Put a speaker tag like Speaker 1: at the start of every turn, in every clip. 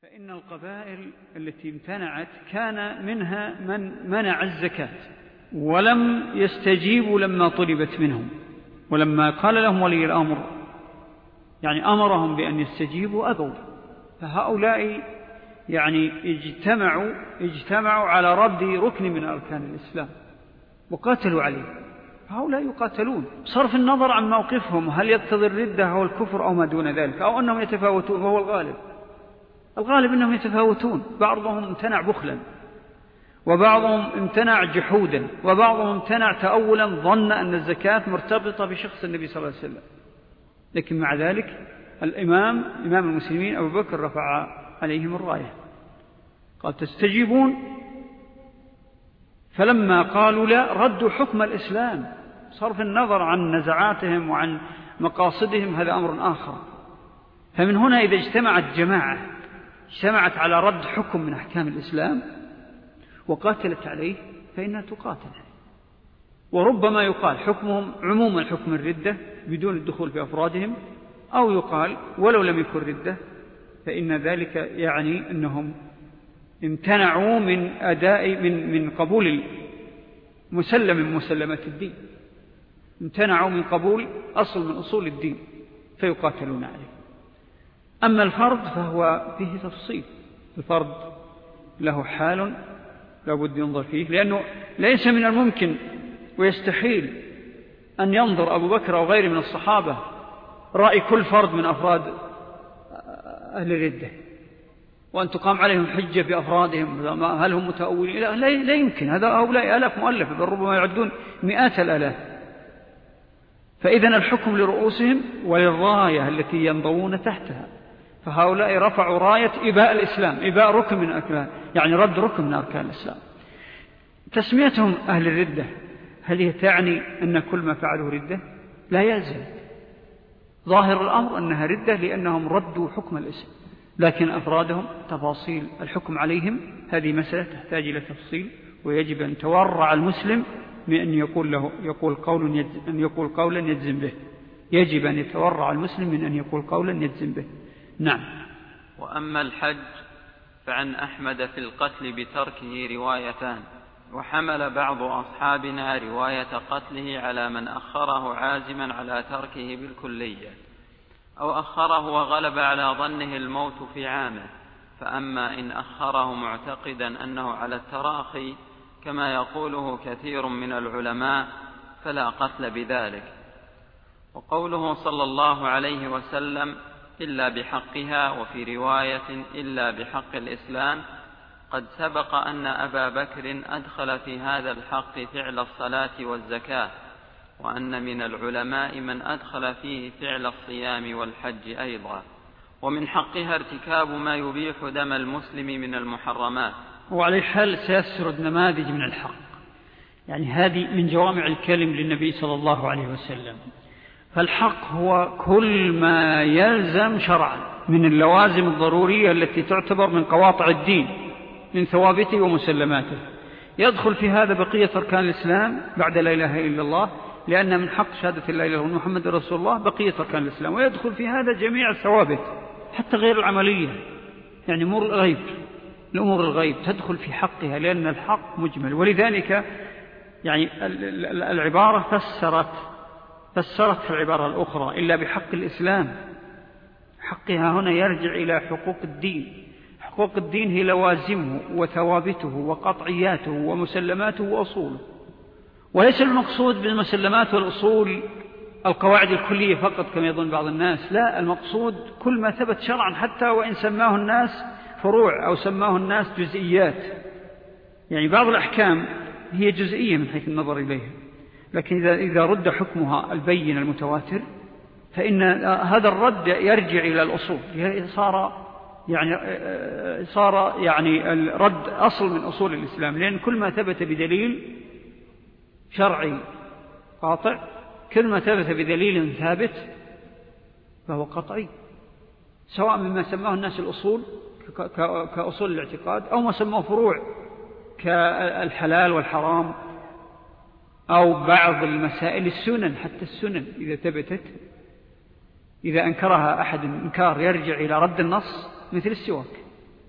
Speaker 1: فإن القبائل التي امتنعت كان منها من منع الزكاة ولم يستجيبوا لما طلبت منهم، ولما قال لهم ولي الأمر يعني أمرهم بأن يستجيبوا أبوا. فهؤلاء يعني اجتمعوا على رد ركن من أركان الإسلام وقاتلوا عليه. هؤلاء يقاتلون بصرف النظر عن موقفهم، هل يقتضي الردة أو الكفر أو ما دون ذلك، أو أنهم يتفاوتون، وهو الغالب أنهم يتفاوتون. بعضهم امتنع بخلا، وبعضهم امتنع جحودا، وبعضهم امتنع تأولا ظن أن الزكاة مرتبطة بشخص النبي صلى الله عليه وسلم. لكن مع ذلك إمام المسلمين أبو بكر رفع عليهم الراية قال تستجيبون، فلما قالوا لا ردوا حكم الإسلام صرف النظر عن نزعاتهم وعن مقاصدهم، هذا أمر آخر. فمن هنا إذا اجتمعت جماعة اجتمعت على رد حكم من أحكام الإسلام وقاتلت عليه فإنها تقاتل. وربما يقال حكمهم عموما حكم الردة بدون الدخول في أفرادهم، أو يقال ولو لم يكن ردة فإن ذلك يعني أنهم امتنعوا من أداء من قبول مسلم من مسلمات الدين، امتنعوا من قبول أصل من أصول الدين فيقاتلون عليه. أما الفرض فهو فيه تفصيل، الفرض له حال لا بد ينظر فيه، لأنه ليس من الممكن ويستحيل أن ينظر أبو بكر أو غيره من الصحابة رأي كل فرد من أفراد أهل الردة وأن تقام عليهم حجة بأفرادهم هل هم متأولين. لا يمكن، هؤلاء آلاف مؤلفة بل ربما يعدون مئات الآلاف. فإذن الحكم لرؤوسهم وللراية التي ينضوون تحتها. فهؤلاء رفعوا راية إباء الإسلام، إباء ركن من أركان، يعني رد ركن من أركان الإسلام. تسميتهم أهل الردة هل هي تعني أن كل ما فعلوا ردة؟ لا يلزم. ظاهر الأمر أنها ردة لأنهم ردوا حكم الإسلام، لكن أفرادهم تفاصيل الحكم عليهم هذه مسألة تحتاج إلى تفصيل، ويجب أن تورع المسلم من أن يقول قولا يجزم به. يجب أن يتورع المسلم من أن يقول قولا يجزم به. نعم.
Speaker 2: وأما الحج فعن أحمد في القتل بتركه روايتان، وحمل بعض أصحابنا رواية قتله على من أخره عازما على تركه بالكلية، أو أخره وغلب على ظنه الموت في عامه. فأما إن أخره معتقدا أنه على التراخي كما يقوله كثير من العلماء فلا قتل بذلك. وقوله صلى الله عليه وسلم إلا بحقها، وفي رواية إلا بحق الإسلام، قد سبق أن أبا بكر أدخل في هذا الحق فعل الصلاة والزكاة، وأن من العلماء من أدخل فيه فعل الصيام والحج أيضا. ومن حقها ارتكاب ما يبيح دم المسلم من المحرمات.
Speaker 1: وعلى حال سيسرد نماذج من الحق، يعني هذه من جوامع الكلم للنبي صلى الله عليه وسلم. فالحق هو كل ما يلزم شرعا من اللوازم الضرورية التي تعتبر من قواطع الدين من ثوابته ومسلماته. يدخل في هذا بقية أركان الإسلام بعد لا إله إلا الله، لأن من حق شهادة لا إله إلا الله محمد رسول الله بقية أركان الإسلام. ويدخل في هذا جميع الثوابت حتى غير العملية، يعني الأمور الغيب تدخل في حقها، لأن الحق مجمل. ولذلك يعني العبارة فسرت في العبارة الأخرى إلا بحق الإسلام. حقها هنا يرجع إلى حقوق الدين. حقوق الدين هي لوازمه وثوابته وقطعياته ومسلماته وأصوله، وليس المقصود بالمسلمات والأصول القواعد الكلية فقط كما يظن بعض الناس. لا، المقصود كل ما ثبت شرعا حتى وإن سماه الناس فروع أو سماه الناس جزئيات. يعني بعض الأحكام هي جزئية من حيث النظر إليها، لكن إذا رد حكمها البين المتواتر فإن هذا الرد يرجع إلى الأصول. صار يعني الرد أصل من أصول الإسلام، لأن كل ما ثبت بدليل شرعي قاطع، كل ما ثبت بدليل ثابت فهو قطعي، سواء مما سماه الناس الأصول كأصول الاعتقاد، أو ما سماه فروع كالحلال والحرام، أو بعض المسائل السنن. حتى السنن إذا ثبتت إذا أنكرها أحد إنكار يرجع إلى رد النص، مثل السواك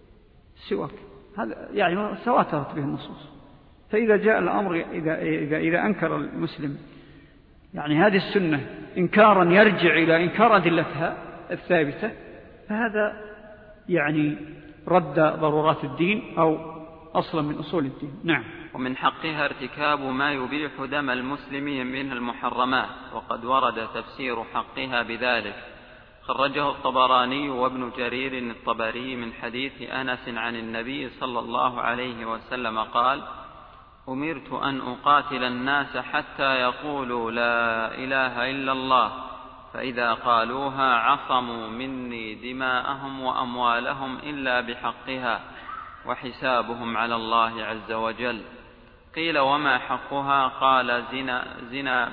Speaker 1: السواك، هذا يعني تواترت به النصوص. فإذا جاء الأمر إذا أنكر المسلم يعني هذه السنة إنكارا يرجع إلى إنكار أدلتها الثابتة، فهذا يعني رد ضرورات الدين أو أصلا من أصول الدين. نعم.
Speaker 2: ومن حقها ارتكاب ما يبيح دم المسلمين من المحرمات، وقد ورد تفسير حقها بذلك. خرجه الطبراني وابن جرير الطبري من حديث أنس عن النبي صلى الله عليه وسلم قال: أمرت أن أقاتل الناس حتى يقولوا لا إله إلا الله، فإذا قالوها عصموا مني دماءهم وأموالهم إلا بحقها، وحسابهم على الله عز وجل. قيل: وما حقها؟ قال: زنا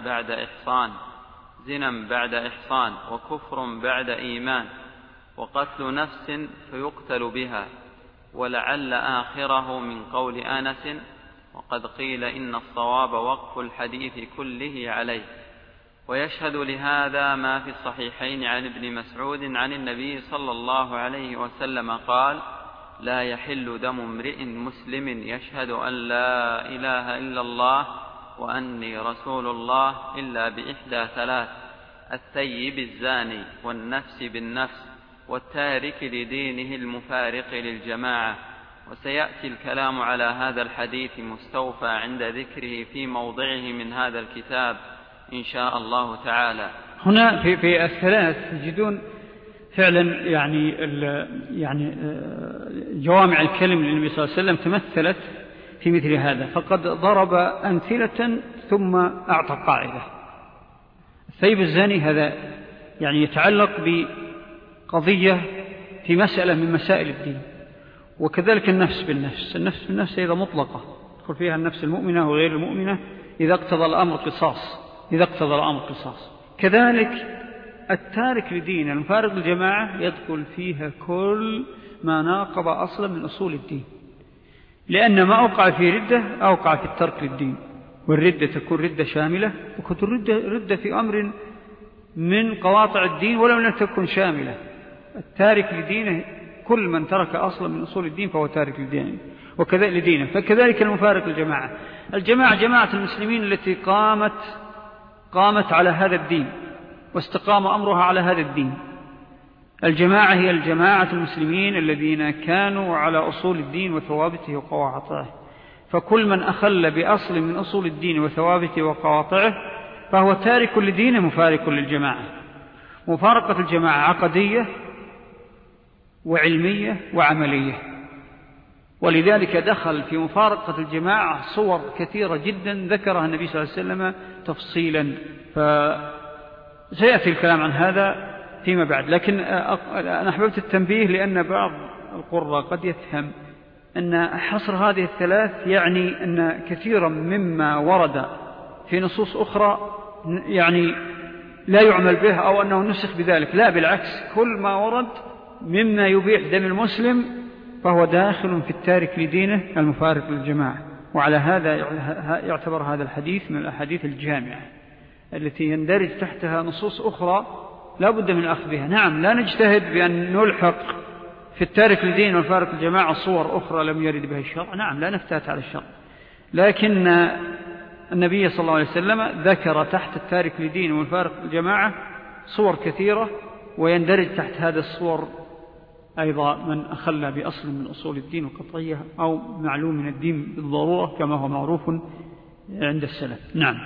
Speaker 2: بعد إحصان وكفر بعد إيمان وقتل نفس فيقتل بها. ولعل آخره من قول أنس، وقد قيل إن الصواب وقف الحديث كله عليه. ويشهد لهذا ما في الصحيحين عن ابن مسعود عن النبي صلى الله عليه وسلم قال: لا يحل دم امرئ مسلم يشهد أن لا إله إلا الله وأني رسول الله إلا بإحدى ثلاث: الثيب الزاني، والنفس بالنفس، والتارك لدينه المفارق للجماعة. وسيأتي الكلام على هذا الحديث مستوفى عند ذكره في موضعه من هذا الكتاب إن شاء الله تعالى.
Speaker 1: هنا في الثلاث تجدون فعلا يعني جوامع الكلم للنبي صلى الله عليه وسلم تمثلت في مثل هذا، فقد ضرب أمثلة ثم أعطى قاعدة. الثيب الزاني هذا يعني يتعلق بقضية في مسألة من مسائل الدين، وكذلك النفس بالنفس. النفس بالنفس إذا مطلقة تدخل فيها النفس المؤمنة وغير المؤمنة إذا اقتضى الأمر قصاص. كذلك التارك لدين المفارق للجماعة يدخل فيها كل ما ناقض أصلا من أصول الدين، لأن ما أوقع في ردة أوقع في الترك للدين، والردة تكون ردة شاملة، وكتن ردة في أمر من قواطع الدين ولو لم تكن شاملة. التارك لدينه كل من ترك أصلا من أصول الدين فهو تارك لدينه وكذلك لدينه. فكذلك المفارق للجماعة. جماعة المسلمين التي قامت على هذا الدين واستقام أمرها على هذا الدين. الجماعة هي الجماعة المسلمين الذين كانوا على أصول الدين وثوابته وقواطعه. فكل من أخل بأصل من أصول الدين وثوابته وقواطعه فهو تارك لدينه مفارق للجماعة. مفارقة الجماعة عقدية وعلمية وعملية، ولذلك دخل في مفارقة الجماعة صور كثيرة جدا ذكرها النبي صلى الله عليه وسلم تفصيلا، فسيأتي الكلام عن هذا فيما بعد. لكن أنا أحببت التنبيه لأن بعض القراء قد يفهم أن حصر هذه الثلاث يعني أن كثيرا مما ورد في نصوص أخرى يعني لا يعمل به أو أنه نسخ بذلك. لا، بالعكس، كل ما ورد مما يبيح دم المسلم فهو داخل في التارك لدينه المفارق للجماعة. وعلى هذا يعتبر هذا الحديث من الأحاديث الجامعة التي يندرج تحتها نصوص أخرى لا بد من أخذها. نعم، لا نجتهد بأن نلحق في التارك لدين والفارق الجماعة صور أخرى لم يرد بها الشرع، نعم، لا نفتات على الشرع، لكن النبي صلى الله عليه وسلم ذكر تحت التارك لدين والفارق الجماعة صور كثيرة، ويندرج تحت هذا الصور أيضا من أخلى بأصل من أصول الدين وقطعية أو معلوم من الدين بالضرورة كما هو معروف عند السلف. نعم.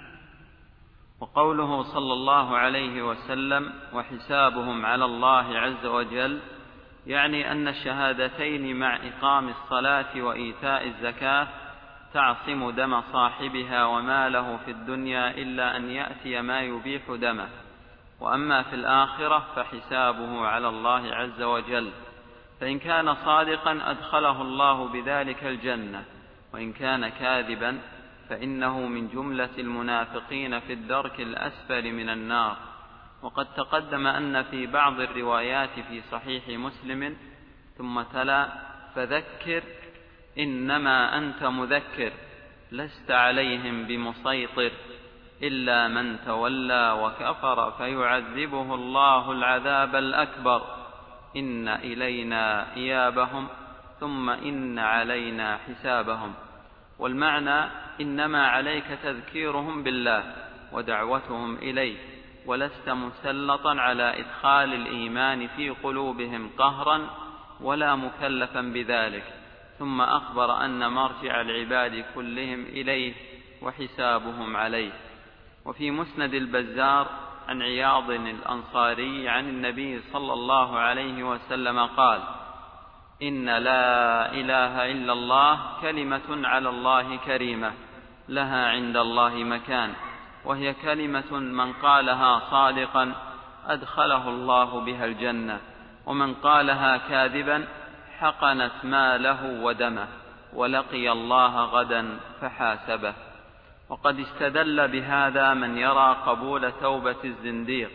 Speaker 2: وقوله صلى الله عليه وسلم: وحسابهم على الله عز وجل، يعني أن الشهادتين مع إقام الصلاة وإيتاء الزكاة تعصم دم صاحبها وماله في الدنيا إلا أن يأتي ما يبيح دمه، وأما في الآخرة فحسابه على الله عز وجل، فإن كان صادقا أدخله الله بذلك الجنة، وإن كان كاذبا فإنه من جملة المنافقين في الدرك الأسفل من النار. وقد تقدم أن في بعض الروايات في صحيح مسلم ثم تلا: فذكر إنما أنت مذكر لست عليهم بمسيطر إلا من تولى وكفر فيعذبه الله العذاب الأكبر إن إلينا إيابهم ثم إن علينا حسابهم. والمعنى إنما عليك تذكيرهم بالله ودعوتهم إليه، ولست مسلطا على إدخال الإيمان في قلوبهم قهرا ولا مكلفا بذلك. ثم أخبر أن مرجع العباد كلهم إليه وحسابهم عليه. وفي مسند البزار عن عياض الأنصاري عن النبي صلى الله عليه وسلم قال: إن لا إله إلا الله كلمة على الله كريمة لها عند الله مكان، وهي كلمة من قالها صادقا أدخله الله بها الجنة، ومن قالها كاذبا حقنت ماله ودمه ولقي الله غدا فحاسبه. وقد استدل بهذا من يرى قبول توبة الزنديق،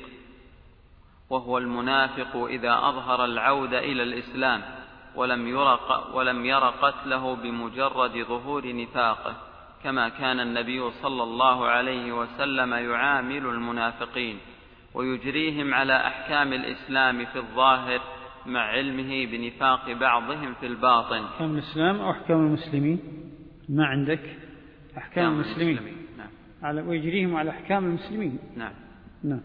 Speaker 2: وهو المنافق إذا أظهر العود إلى الإسلام ولم ير قتله بمجرد ظهور نفاقه، كما كان النبي صلى الله عليه وسلم يعامل المنافقين ويجريهم على أحكام الإسلام في الظاهر مع علمه بنفاق بعضهم في الباطن.
Speaker 1: أحكام الإسلام أو أحكام المسلمين؟ ما عندك أحكام المسلمين. نعم. ويجريهم على أحكام المسلمين.
Speaker 2: نعم.
Speaker 1: نعم.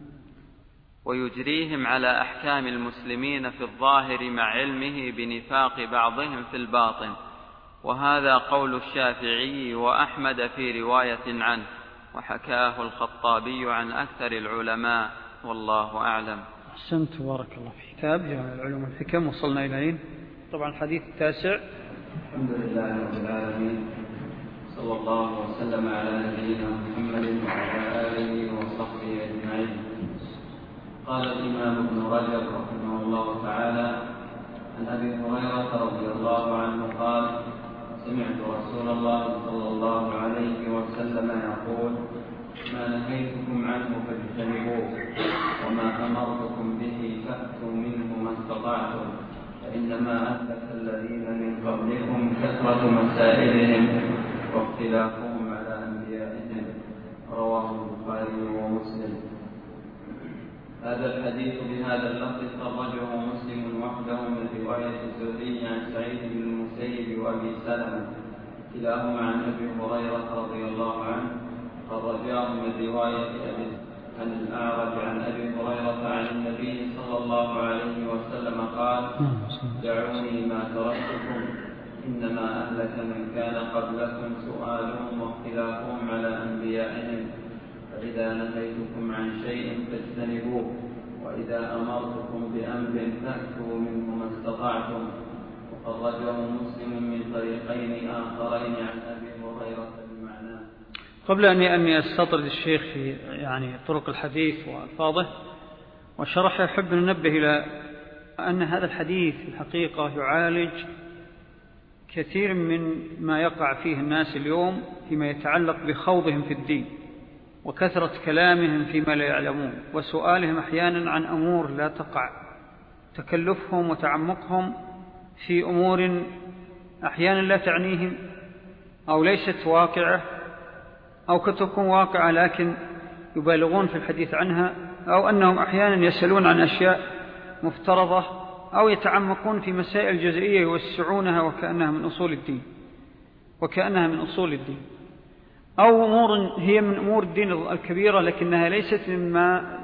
Speaker 2: ويجريهم على أحكام المسلمين في الظاهر مع علمه بنفاق بعضهم في الباطن. وهذا قول الشافعي وأحمد في رواية عنه، وحكاه الخطابي عن أكثر العلماء، والله أعلم.
Speaker 1: أحسنت، بارك الله فيك. كتاب جامع العلوم والحكم، وصلنا إليه طبعا الحديث التاسع.
Speaker 2: الحمد لله رب العالمين، صلى الله وسلم على نبينا محمد وعلى آله وصحبه أجمعين. قال الإمام ابن رجب رحمه الله تعالى: عن أبي هريرة رضي الله عنه قال: سمعت رسول الله صلى الله عليه وسلم يقول: ما نهيتكم عنه فاجتنبوه، وما أمرتكم به فأتوا منه ما استطعتم، فإنما أهلك الذين من قبلكم كثرة مسائلهم واختلافهم على أنبيائهم. رواه البخاري ومسلم. هذا الحديث بهذا اللفظ خرجه مسلم وحده من رواية الزهري عن سعيد بن المسيب وأبي سلمة، كلاهما عن أبي هريرة رضي الله عنه. خرجاه من رواية عن الأعرج عن أبي هريرة عن النبي صلى الله عليه وسلم قال: دعوني ما تركتكم، إنما أهلك من كان قبلكم سؤالهم واختلافهم على أنبيائهم، فإذا نهيتكم عن شيء فاجتنبوه، وإذا أمرتكم بأمر فأتوا منه ما استطعتم. وخرجه مسلم من طريقين آخرين عن أبي هريرة بمعناه.
Speaker 1: قبل أني أستطرد الشيخ في طرق الحديث وألفاظه وشرحه، أحب أن ننبه إلى أن هذا الحديث في الحقيقة يعالج كثير من ما يقع فيه الناس اليوم فيما يتعلق بخوضهم في الدين وكثرة كلامهم فيما لا يعلمون، وسؤالهم أحيانا عن أمور لا تقع، تكلفهم وتعمقهم في أمور أحيانا لا تعنيهم أو ليست واقعة، أو قد تكون واقعة لكن يبالغون في الحديث عنها، أو أنهم أحيانا يسألون عن أشياء مفترضة، أو يتعمقون في مسائل جزئية يوسعونها وكأنها من أصول الدين، أو أمور هي من أمور الدين الكبيرة لكنها ليست مما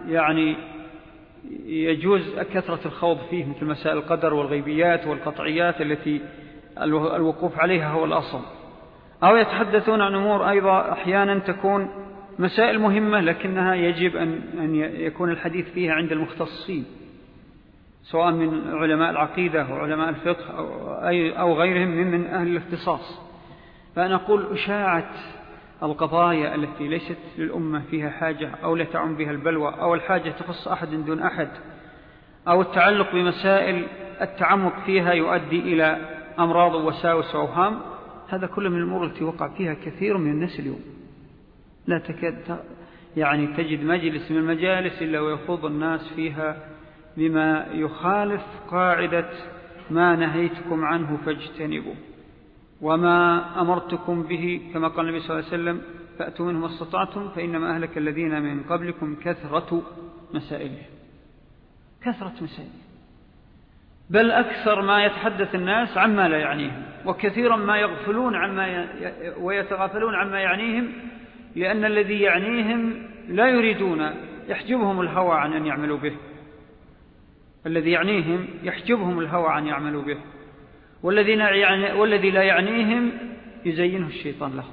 Speaker 1: يجوز كثرة الخوض فيه، مثل مسائل القدر والغيبيات والقطعيات التي الوقوف عليها هو الأصل. أو يتحدثون عن أمور أيضا أحيانا تكون مسائل مهمة لكنها يجب أن يكون الحديث فيها عند المختصين، سواء من علماء العقيدة وعلماء الفقه أو غيرهم من أهل الاختصاص. فأنا أقول أشاعة القضايا التي ليست للأمة فيها حاجة أو لا تعم بها البلوى، أو الحاجة تخص أحد دون أحد، أو التعلق بمسائل التعمق فيها يؤدي إلى أمراض ووساوس وأوهام، هذا كله من الأمور التي وقع فيها كثير من الناس اليوم. لا تكاد تجد مجلس من المجالس إلا ويخوض الناس فيها بما يخالف قاعدة ما نهيتكم عنه فاجتنبوا، وما أمرتكم به كما قال النبي صلى الله عليه وسلم: فأتوا منه ما استطعتم، فإنما أهلك الذين من قبلكم كثرة مسائلهم. بل أكثر ما يتحدث الناس عما لا يعنيهم، وكثيرا ما يغفلون ويتغافلون عما يعنيهم، لأن الذي يعنيهم لا يريدون، يحجبهم الهوى عن أن يعملوا به. الذي يعنيهم يحجبهم الهوى عن يعملوا به، والذي لا يعنيهم يزينه الشيطان له.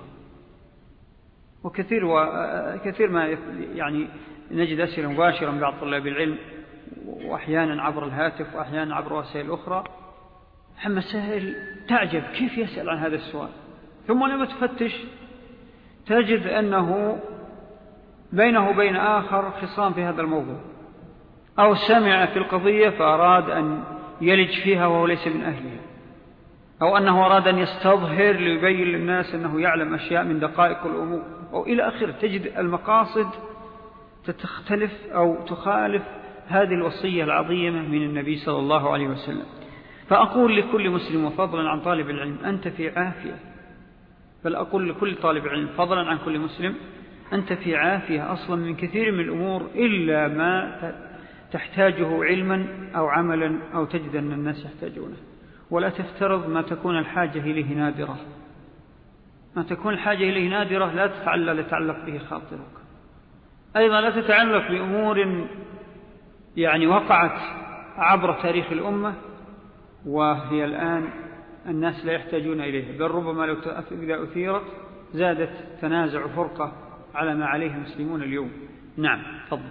Speaker 1: وكثير ما يعني نجد أسئلة مباشرة من بعض طلاب العلم، وأحيانا عبر الهاتف وأحيانا عبر وسائل أخرى، مسائل تعجب كيف يسأل عن هذا السؤال، ثم لما تفتش تجد أنه بينه وبين آخر خصام في هذا الموضوع، أو سمع في القضية فأراد أن يلج فيها وهو ليس من أهلها، أو أنه أراد أن يستظهر ليبين للناس أنه يعلم أشياء من دقائق الأمور، أو إلى آخره. تجد المقاصد تختلف أو تخالف هذه الوصية العظيمة من النبي صلى الله عليه وسلم. فأقول لكل مسلم وفضلا عن طالب العلم أنت في عافية، بل أقول لكل طالب علم فضلا عن كل مسلم أنت في عافية أصلا من كثير من الأمور، إلا ما تحتاجه علما أو عملا أو تجد أن الناس يحتاجونه. ولا تفترض ما تكون الحاجة إليه نادرة، ما تكون الحاجة إليه نادرة لا تتعلق به خاطرك. أيضا لا تتعلق بأمور يعني وقعت عبر تاريخ الأمة وهي الآن الناس لا يحتاجون إليها، بل ربما لو إذا أثيرت زادت تنازع فرقة على ما عليه المسلمون اليوم. نعم تفضل.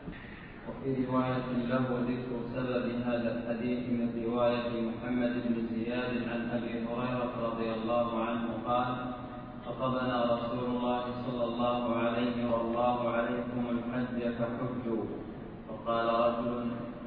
Speaker 2: وفي رواية له ذكر سبب هذا الحديث من رواية محمد بن زياد عن أبي هريرة رضي الله عنه قال: خطبنا رسول الله صلى الله عليه والله عليكم الحج فحجوا. فقال رجل: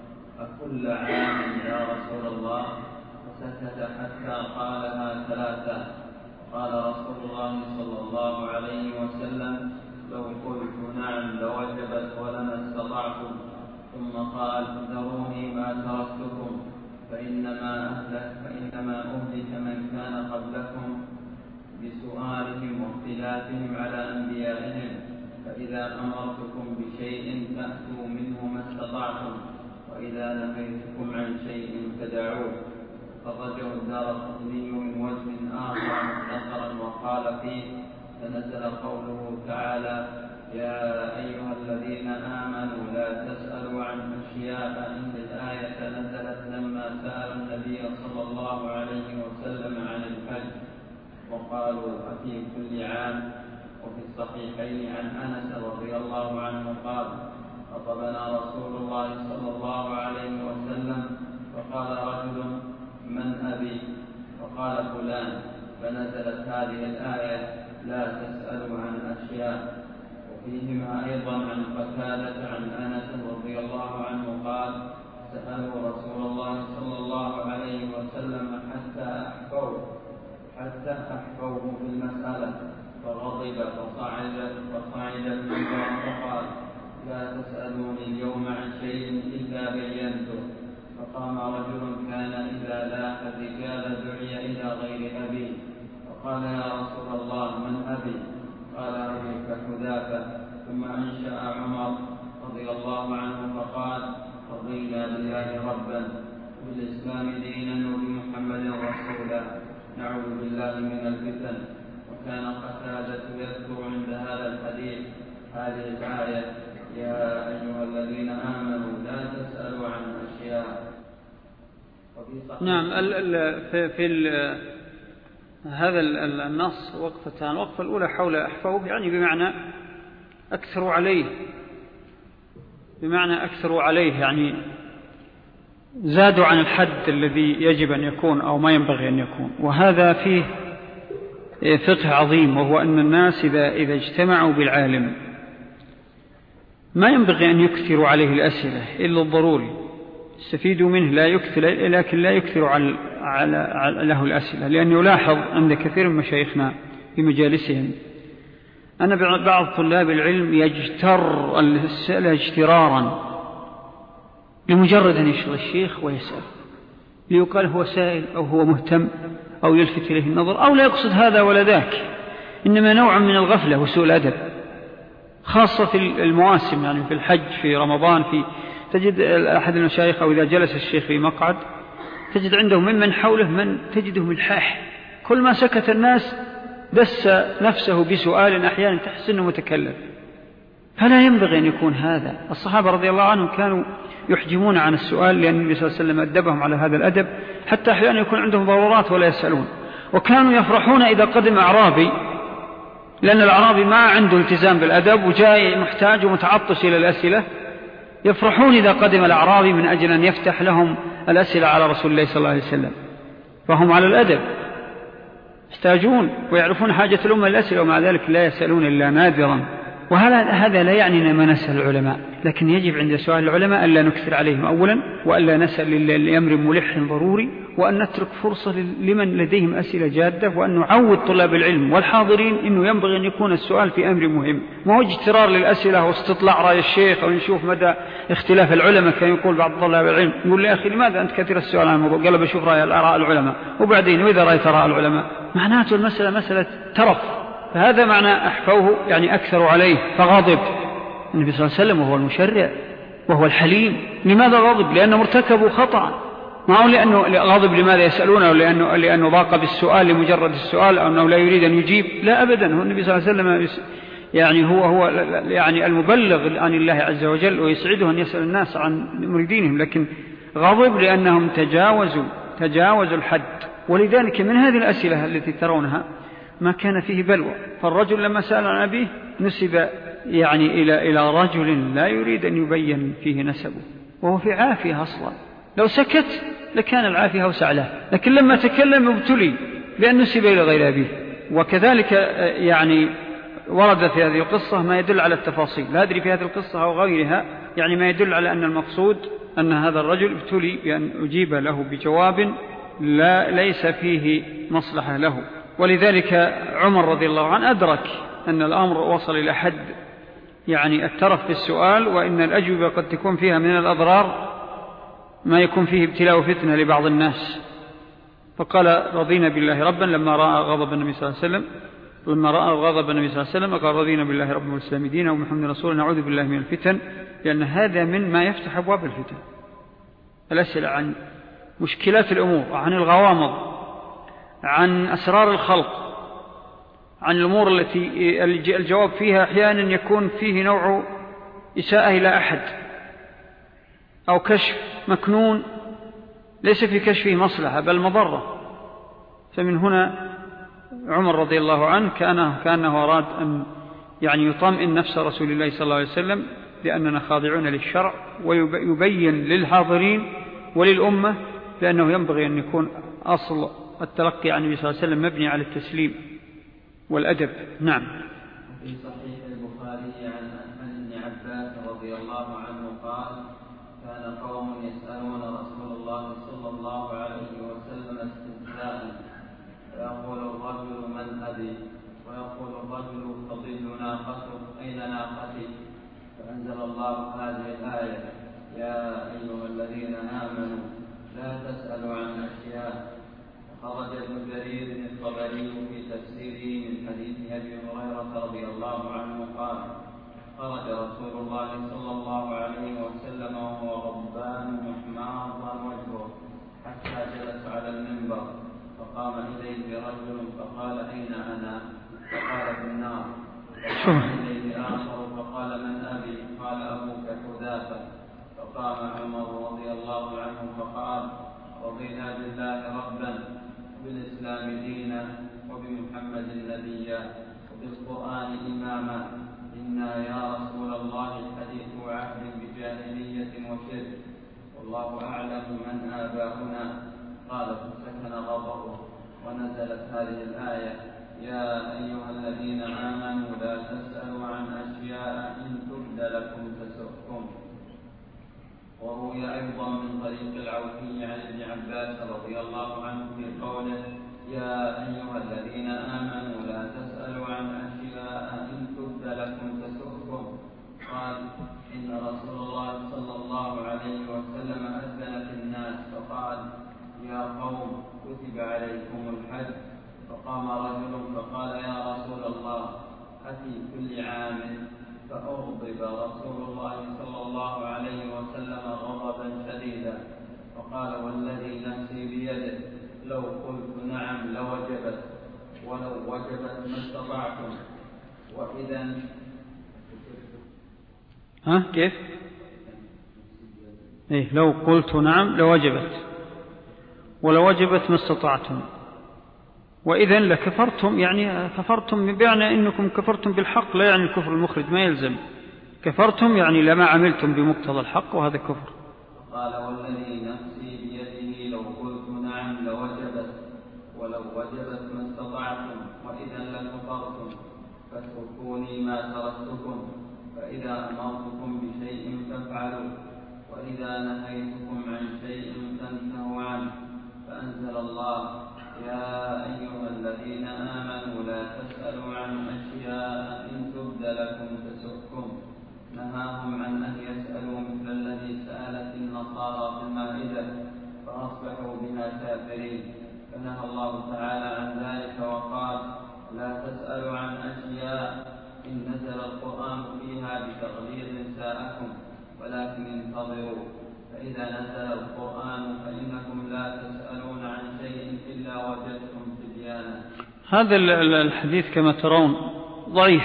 Speaker 2: أكل عام يا رسول الله؟ فسكت حتى قالها ثلاثة. قال رسول الله صلى الله عليه وسلم: لو قلت نعم لوجبت ولما استطعتم. ثم قال: ذروني ما تركتكم، فإنما أهلك من كان قبلكم بسؤالهم واختلافهم على أنبيائهم، فإذا أمرتكم بشيء فأتوا منه ما استطعتم، وإذا نهيتكم عن شيء فدعوه. فخرجه الدارقطني من وجه آخر مختصرا وقال فيه: فنزل قوله تعالى: يا أيها الذين آمنوا لا تسألوا عن أشياء، إن الآية نزلت لما سأل النبي صلى الله عليه وسلم عن الحج، وقالوا أفي كل عام. وفي الصحيحين عن أنس رضي الله عنه قال: خطبنا رسول الله صلى الله عليه وسلم فقال رجل: من أبي؟ فقال فلان، فنزلت هذه الآية: لا تسألوا عن أشياء. وفيهما أيضا عن قتادة عن أنس رضي الله عنه قال: سألوا رسول الله صلى الله عليه وسلم حتى أحفوه في المسألة، فغضب فصعد المنبر فقال: لا تسألوني اليوم عن شيء إلا بينته. فقام رجل كان إذا لاقى الرجال دعي إلى غير أبيه، فقال: يا رسول الله من أبي؟ قال: أبيك حذافة. ثم أنشأ عمر رضي الله عنه فقال: رضينا بالله ربا وبالإسلام دينا وبمحمد رسولا، نعوذ بالله من الفتن. وكان قتادة يذكر عند هذا الحديث هذه الآية: يا أيها الذين آمنوا لا تسألوا عن أشياء.
Speaker 1: نعم. في هذا النص وقفتان. الوقفة الأولى حول أحفوه، يعني بمعنى أكثروا عليه، يعني زادوا عن الحد الذي يجب أن يكون أو ما ينبغي أن يكون. وهذا فيه فقه عظيم، وهو أن الناس إذا اجتمعوا بالعالم ما ينبغي أن يكثروا عليه الأسئلة إلا الضروري، استفيدوا منه لكن لا يكثروا على له الأسئلة. لأنه يلاحظ عند كثير من مشايخنا في مجالسهم أن بعض طلاب العلم يجتر الأسئلة اجترارا لمجرد أن يشغل الشيخ ويسأل، ليقال هو سائل أو هو مهتم أو يلفت إليه النظر، أو لا يقصد هذا ولا ذاك، إنما نوع من الغفلة وسوء الأدب، خاصة في المواسم، يعني في الحج، في رمضان، تجد أحد المشايخ أو إذا جلس الشيخ في مقعد تجد عنده ممن حوله من تجده ملحاح، كل ما سكت الناس دس نفسه بسؤال أحيانا تحس أنه متكلم. فلا ينبغي أن يكون هذا. الصحابة رضي الله عنهم كانوا يحجمون عن السؤال، لأن النبي صلى الله عليه وسلم أدبهم على هذا الأدب، حتى أحيانا يكون عندهم ضرورات ولا يسألون. وكانوا يفرحون إذا قدم أعرابي، لأن الأعرابي ما عنده التزام بالأدب وجاي محتاج ومتعطش إلى الأسئلة، يفرحون إذا قدم الأعرابي من أجل أن يفتح لهم الأسئلة على رسول الله صلى الله عليه وسلم، فهم على الأدب يحتاجون ويعرفون حاجة الأمة الأسئلة، ومع ذلك لا يسألون إلا نادرا. وهذا لا يعني ما نسأل العلماء، لكن يجب عند سؤال العلماء ألا نكثر عليهم أولا، وألا نسأل لأمر ملح ضروري، وأن نترك فرصة لمن لديهم أسئلة جادة، وأن نعود طلاب العلم والحاضرين إنه ينبغي أن يكون السؤال في أمر مهم، ما هو اجترار للأسئلة واستطلاع رأي الشيخ أو نشوف مدى اختلاف العلماء. كان يقول بعض طلاب العلم يقول لي أخي لماذا أنت كثير السؤال عن الموضوع؟ قال بشوف آراء العلماء، وبعدين وإذا رأيت آراء العلماء معناته المسألة مسألة ترف، فهذا معنى أحفوه يعني أكثر عليه. فغضب النبي صلى الله عليه وسلم وهو المشرع وهو الحليم. لماذا غضب؟ لأنه مرتكبوا خطأ، ما هو لأنه غضب لماذا يسألونه، لأنه ضاق بالسؤال لمجرد السؤال، أو أنه لا يريد أن يجيب. لا أبدا، هو النبي صلى الله عليه وسلم يعني هو يعني المبلغ عن الله عز وجل، ويسعده أن يسأل الناس عن مريدينهم، لكن غضب لأنهم تجاوزوا الحد. ولذلك من هذه الأسئلة التي ترونها ما كان فيه بلوى. فالرجل لما سأل عن أبيه نسب يعني إلى رجل لا يريد أن يبين فيه نسبه، وهو في عافية أصلا، لو سكت لكان العافية أوسع له، لكن لما تكلم ابتلي بأن نسب إلى غير أبيه. وكذلك يعني ورد في هذه القصة ما يدل على التفاصيل، لا أدري في هذه القصة أو غيرها، يعني ما يدل على أن المقصود أن هذا الرجل ابتلي بأن أجيب له بجواب ليس فيه مصلحة له. ولذلك عمر رضي الله عنه أدرك أن الأمر وصل إلى حد يعني الترف في السؤال، وإن الأجوبة قد تكون فيها من الأضرار ما يكون فيه ابتلاء وفتنة لبعض الناس. فقال رضينا بالله ربا لما رأى غضب النبي صلى الله عليه وسلم، قال رضينا بالله ربا والإسلام دينا ومحمد رسولا نعوذ بالله من الفتن، لأن هذا من ما يفتح أبواب الفتن. الأسئلة عن مشكلات الأمور، عن الغوامض، عن أسرار الخلق، عن الأمور التي الجواب فيها أحيانا يكون فيه نوع إساءة إلى أحد، أو كشف مكنون ليس في كشفه مصلحة بل مضرة. فمن هنا عمر رضي الله عنه كأنه أراد أن يعني يطمئن نفس رسول الله صلى الله عليه وسلم لأننا خاضعون للشرع، ويبين للحاضرين وللأمة لأنه ينبغي أن يكون أصل التلقي عن النبي صلى الله عليه وسلم مبني على التسليم والأدب. نعم.
Speaker 2: في صحيح البخاري عن بن عباس رضي الله عنه قال: كان قوم يسألون رسول الله صلى الله عليه وسلم استهزاء، فيقول الرجل: من أبي؟ ويقول الرجل: تضل ناقتك، أين ناقتي؟ فأنزل الله هذه الآية: يا أيها الذين آمنوا لا تسألوا عن أشياء. خرج ابن جرير الطبري في تفسيره من حديث أبي هريرة رضي الله عنه قال: خرج رسول الله صلى الله عليه وسلم وهو غضبان محمار وجهه حتى جلس على المنبر، فقام إليه رجل فقال: أين أنا؟ فقال: في النار. فقام إليه آخر فقال: من أبي؟ قال: أبوك حذافة. فقام عمر رضي الله عنه فقال: رضينا بالله ربا وبالإسلام دينا وبمحمد نبيا وبالقرآن إماما، إنا يا رسول الله حديث عهد بجاهلية وشرك، والله أعلم من آباؤنا. قال: فسكن غضبه ونزلت هذه الآية: يا أيها الذين آمنوا لا تسألوا عن أشياء إن تبد لكم تسؤكم. وروي أيضا من طريق العوفي عن ابن عباس رضي الله عنه في قوله: يا أيها الذين آمنوا لا تسألوا عن أشياء إن تبد لكم تسؤكم. قال: إن رسول الله صلى الله عليه وسلم أذن في الناس فقال: يا قوم كتب عليكم الحج. فقام رجل فقال: يا رسول الله أفي كل عام؟ فأغضب رسول الله صلى الله عليه وسلم غضبا شديدا، قال والذي نفسي بيده لو قلت نعم لوجبت ولو وجبت ما استطعتم وإذا
Speaker 1: كيف؟ لو قلت نعم لوجبت ولو وجبت ما استطعتم وإذا لكفرتم، يعني كفرتم بمعنى أنكم كفرتم بالحق، لا يعني الكفر المخرج، ما يلزم. كفرتم يعني لما عملتم بمقتضى الحق، وهذا كفر.
Speaker 2: قال والذي نفسي بيده لو قلت نعم لوجبت ولو وجبت ما استطعتم وإذا لكفرتم فاتركوني ما تركتكم فإذا أمرتكم بشيء فافعلوا وإذا نهيتكم عن شيء فانتهوا عنه. فأنزل الله يا أيها الذين آمنوا لا تسألوا عن أشياء إن تبد لكم تسؤكم. نهاهم عن أن يسألوا مثل الذي سألت النصارى في المائدة فأصبحوا بها كافرين. فنهى الله تعالى عن ذلك وقال لا تسألوا عن أشياء إن نزل القرآن فيها بتغليظ ساءكم ولكن انتظروا فإذا نزل القرآن فإنكم لا تسألون عن شيء إلا وجدتم تبيانا.
Speaker 1: هذا الحديث كما ترون ضعيف،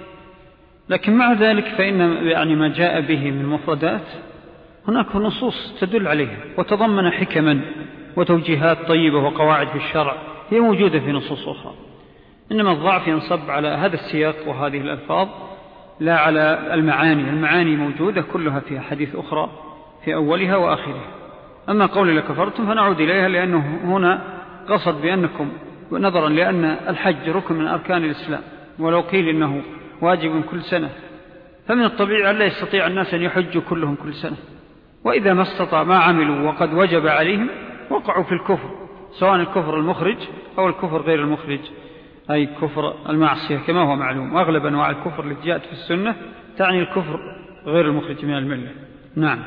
Speaker 1: لكن مع ذلك فإن يعني ما جاء به من مفردات هناك نصوص تدل عليها وتضمن حكما وتوجيهات طيبة وقواعد في الشرع هي موجودة في نصوص أخرى، إنما الضعف ينصب على هذا السياق وهذه الألفاظ لا على المعاني. المعاني موجودة كلها في حديث أخرى في أولها وآخرها. أما قول لكفرتم فنعود إليها، لأنه هنا قصد بأنكم نظرا لأن الحج ركن من أركان الإسلام، ولو قيل إنه واجب كل سنة فمن الطبيعي أن لا يستطيع الناس أن يحجوا كلهم كل سنة، وإذا ما استطاع ما عملوا وقد وجب عليهم وقعوا في الكفر، سواء الكفر المخرج أو الكفر غير المخرج، أي كفر المعصية كما هو معلوم. أغلب أنواع الكفر التي جاءت في السنة تعني الكفر غير المخرج من الملة. نعم.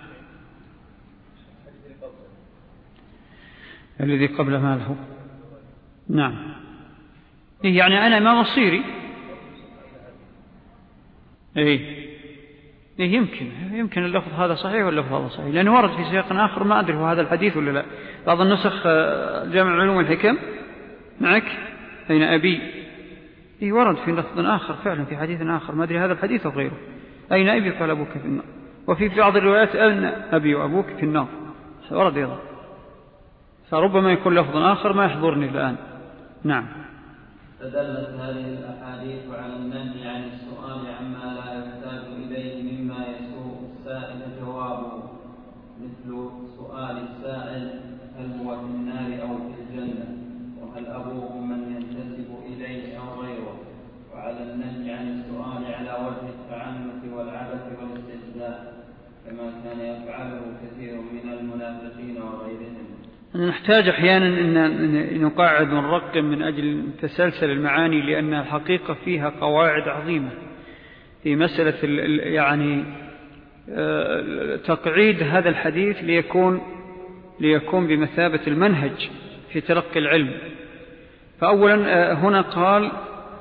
Speaker 1: الذي قبل ماله. نعم. يعني أنا ما مصيري. يمكن اللفظ هذا صحيح واللفظ هذا صحيح، لأنه ورد في سياق آخر ما أدري هو هذا الحديث ولا لا. بعض النسخ جامع العلوم والحكم معك أين أبي ورد في لفظ آخر فعلا في حديث آخر ما أدري هذا الحديث أو غيره، أين أبي قال أبوك في النار، وفي بعض الروايات أن أبي وأبوك في النار ورد أيضا، فربما يكون لفظ آخر ما يحضرني الآن. نعم.
Speaker 2: فدلت هذه الأحاديث على النهي عن السؤال عما لا يحتاج إليه مما يسوء السائل جوابه، مثل سؤال السائل هل هو في النار أو في الجنة، وهل أبوه من ينتسب إليه أو غيره، وعلى النهي عن السؤال على وجه التعنت والعبث والاستهزاء كما كان يفعله كثير من المنافقين وغيرهم.
Speaker 1: نحتاج أحيانا أن نقاعد ونرقم من أجل تسلسل المعاني، لأن الحقيقة فيها قواعد عظيمة في مسألة يعني تقعيد هذا الحديث ليكون بمثابة المنهج في تلقي العلم. فأولا هنا قال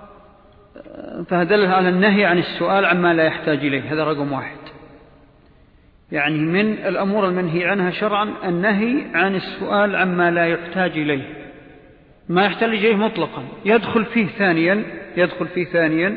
Speaker 1: فدل على النهي عن السؤال عما لا يحتاج إليه، هذا رقم واحد. يعني من الأمور المنهي عنها شرعا النهي عن السؤال عما لا يحتاج إليه، ما يحتاج إليه مطلقا. يدخل فيه ثانيا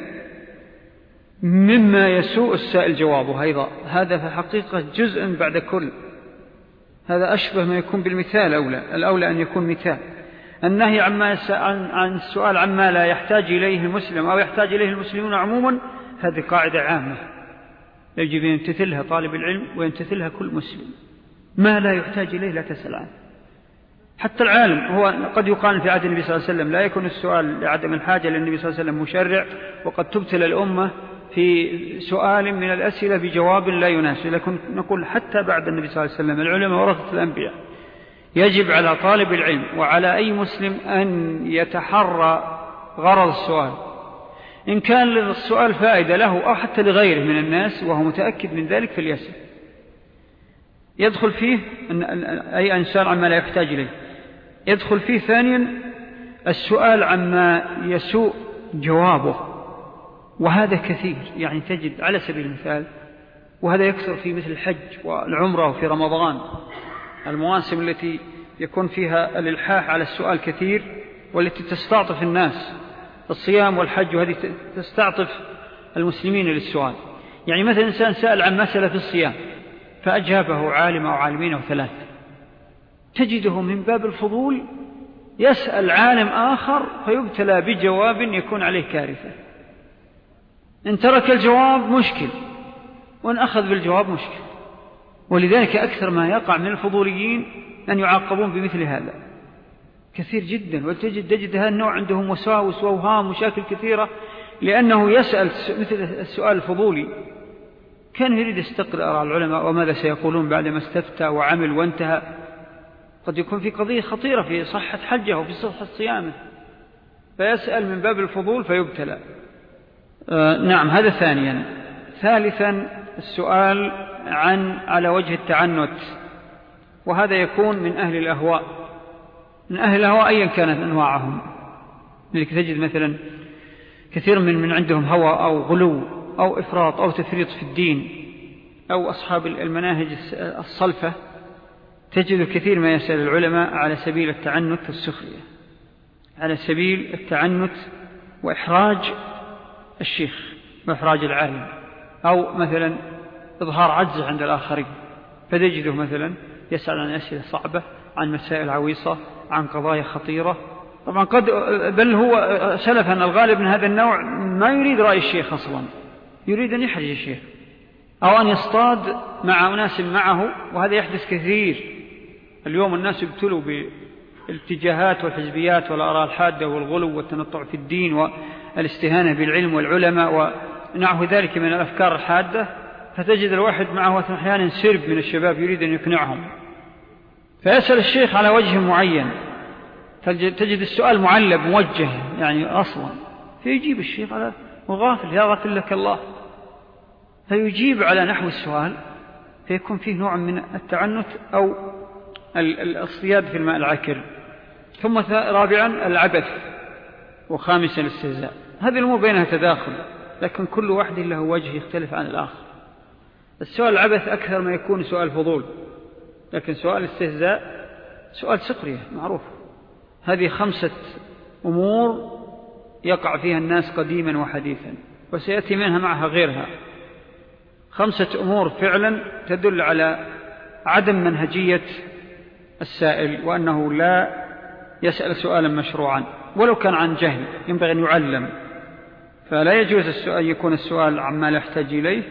Speaker 1: مما يسوء السائل جوابه أيضا، هذا في الحقيقة جزء بعد كل، هذا أشبه ما يكون بالمثال، الأولى أن يكون مثال. النهي عن السؤال عما لا يحتاج إليه المسلم أو يحتاج إليه المسلمون عموما، هذه قاعدة عامة يجب أن يمتثلها طالب العلم ويمتثلها كل مسلم. ما لا يحتاج إليه لا تسأل عنه. حتى العالم هو قد يقال في عهد النبي صلى الله عليه وسلم لا يكون السؤال لعدم الحاجة، لأن النبي صلى الله عليه وسلم مشرع، وقد تبتلى الأمة في سؤال من الأسئلة بجواب لا يناسب. لكن نقول حتى بعد النبي صلى الله عليه وسلم العلماء ورثة الأنبياء، يجب على طالب العلم وعلى أي مسلم أن يتحرى غرض السؤال، إن كان للسؤال فائدة له أو حتى لغيره من الناس وهو متأكد من ذلك فليسأل. يدخل فيه أي إنسان عما لا يحتاج إليه. يدخل فيه ثانيا السؤال عما يسوء جوابه، وهذا كثير، يعني تجد على سبيل المثال، وهذا يكثر في مثل الحج والعمرة وفي رمضان، المواسم التي يكون فيها الإلحاح على السؤال كثير والتي تستعطف الناس، الصيام والحج، وهذه تستعطف المسلمين للسؤال. يعني مثلا إنسان سأل عن مسألة في الصيام فأجابه عالم أو عالمين أو ثلاثة، تجده من باب الفضول يسأل عالم آخر فيبتلى بجواب يكون عليه كارثة. إن ترك الجواب مشكل، وإن أخذ بالجواب مشكل. ولذلك أكثر ما يقع من الفضوليين أن يعاقبون بمثل هذا كثير جدا. وتجد هذا النوع عندهم وساوس وأوهام ومشاكل كثيرة، لأنه يسأل مثل السؤال الفضولي كان يريد يستقرأ آراء العلماء وماذا سيقولون بعدما استفتى وعمل وانتهى. قد يكون في قضية خطيرة في صحة حجه وفي صحة صيامه، فيسأل من باب الفضول فيبتلى. نعم، هذا ثانيا. ثالثا السؤال على وجه التعنت، وهذا يكون من أهل الأهواء. من أهل الأهواء أيا كانت أنواعهم، لذلك تجد مثلا كثير من عندهم هوى أو غلو أو إفراط أو تفريط في الدين، أو أصحاب المناهج الصلفة، تجد كثير ما يسأل العلماء على سبيل التعنت والسخرية، على سبيل التعنت وإحراج الشيخ وإحراج العالم، أو مثلا إظهار عجز عند الآخرين. فتجده مثلا يسأل عن أسئلة صعبة، عن مسائل عويصة، عن قضايا خطيرة. طبعا بل هو سلفا الغالب من هذا النوع ما يريد رأي الشيخ أصلا، يريد أن يحرج الشيخ أو أن يصطاد مع أناس معه، وهذا يحدث كثير اليوم. الناس يبتلوا بالاتجاهات والحزبيات والآراء الحادة والغلو والتنطع في الدين والاستهانة بالعلم والعلماء ونحو ذلك من الأفكار الحادة. فتجد الواحد معه أحيانا سرب من الشباب يريد أن يقنعهم، فيسأل الشيخ على وجه معين، تجد السؤال معلب موجه يعني أصلا، فيجيب الشيخ على مغافل، يا غافل لك الله، فيجيب على نحو السؤال، فيكون فيه نوع من التعنت أو الاصطياد في الماء العكر. ثم رابعا العبث، وخامسا الاستهزاء. هذه الأمور بينها تداخل، لكن كل واحد له وجه يختلف عن الآخر. السؤال العبث أكثر ما يكون سؤال فضول، لكن سؤال الاستهزاء سؤال سخرية معروف. هذه 5 أمور يقع فيها الناس قديما وحديثا، وسيأتي منها معها غيرها. 5 أمور فعلا تدل على عدم منهجية السائل، وأنه لا يسأل سؤالا مشروعا ولو كان عن جهل، ينبغي أن يعلم. فلا يجوز السؤال يكون السؤال عما لا يحتاج إليه،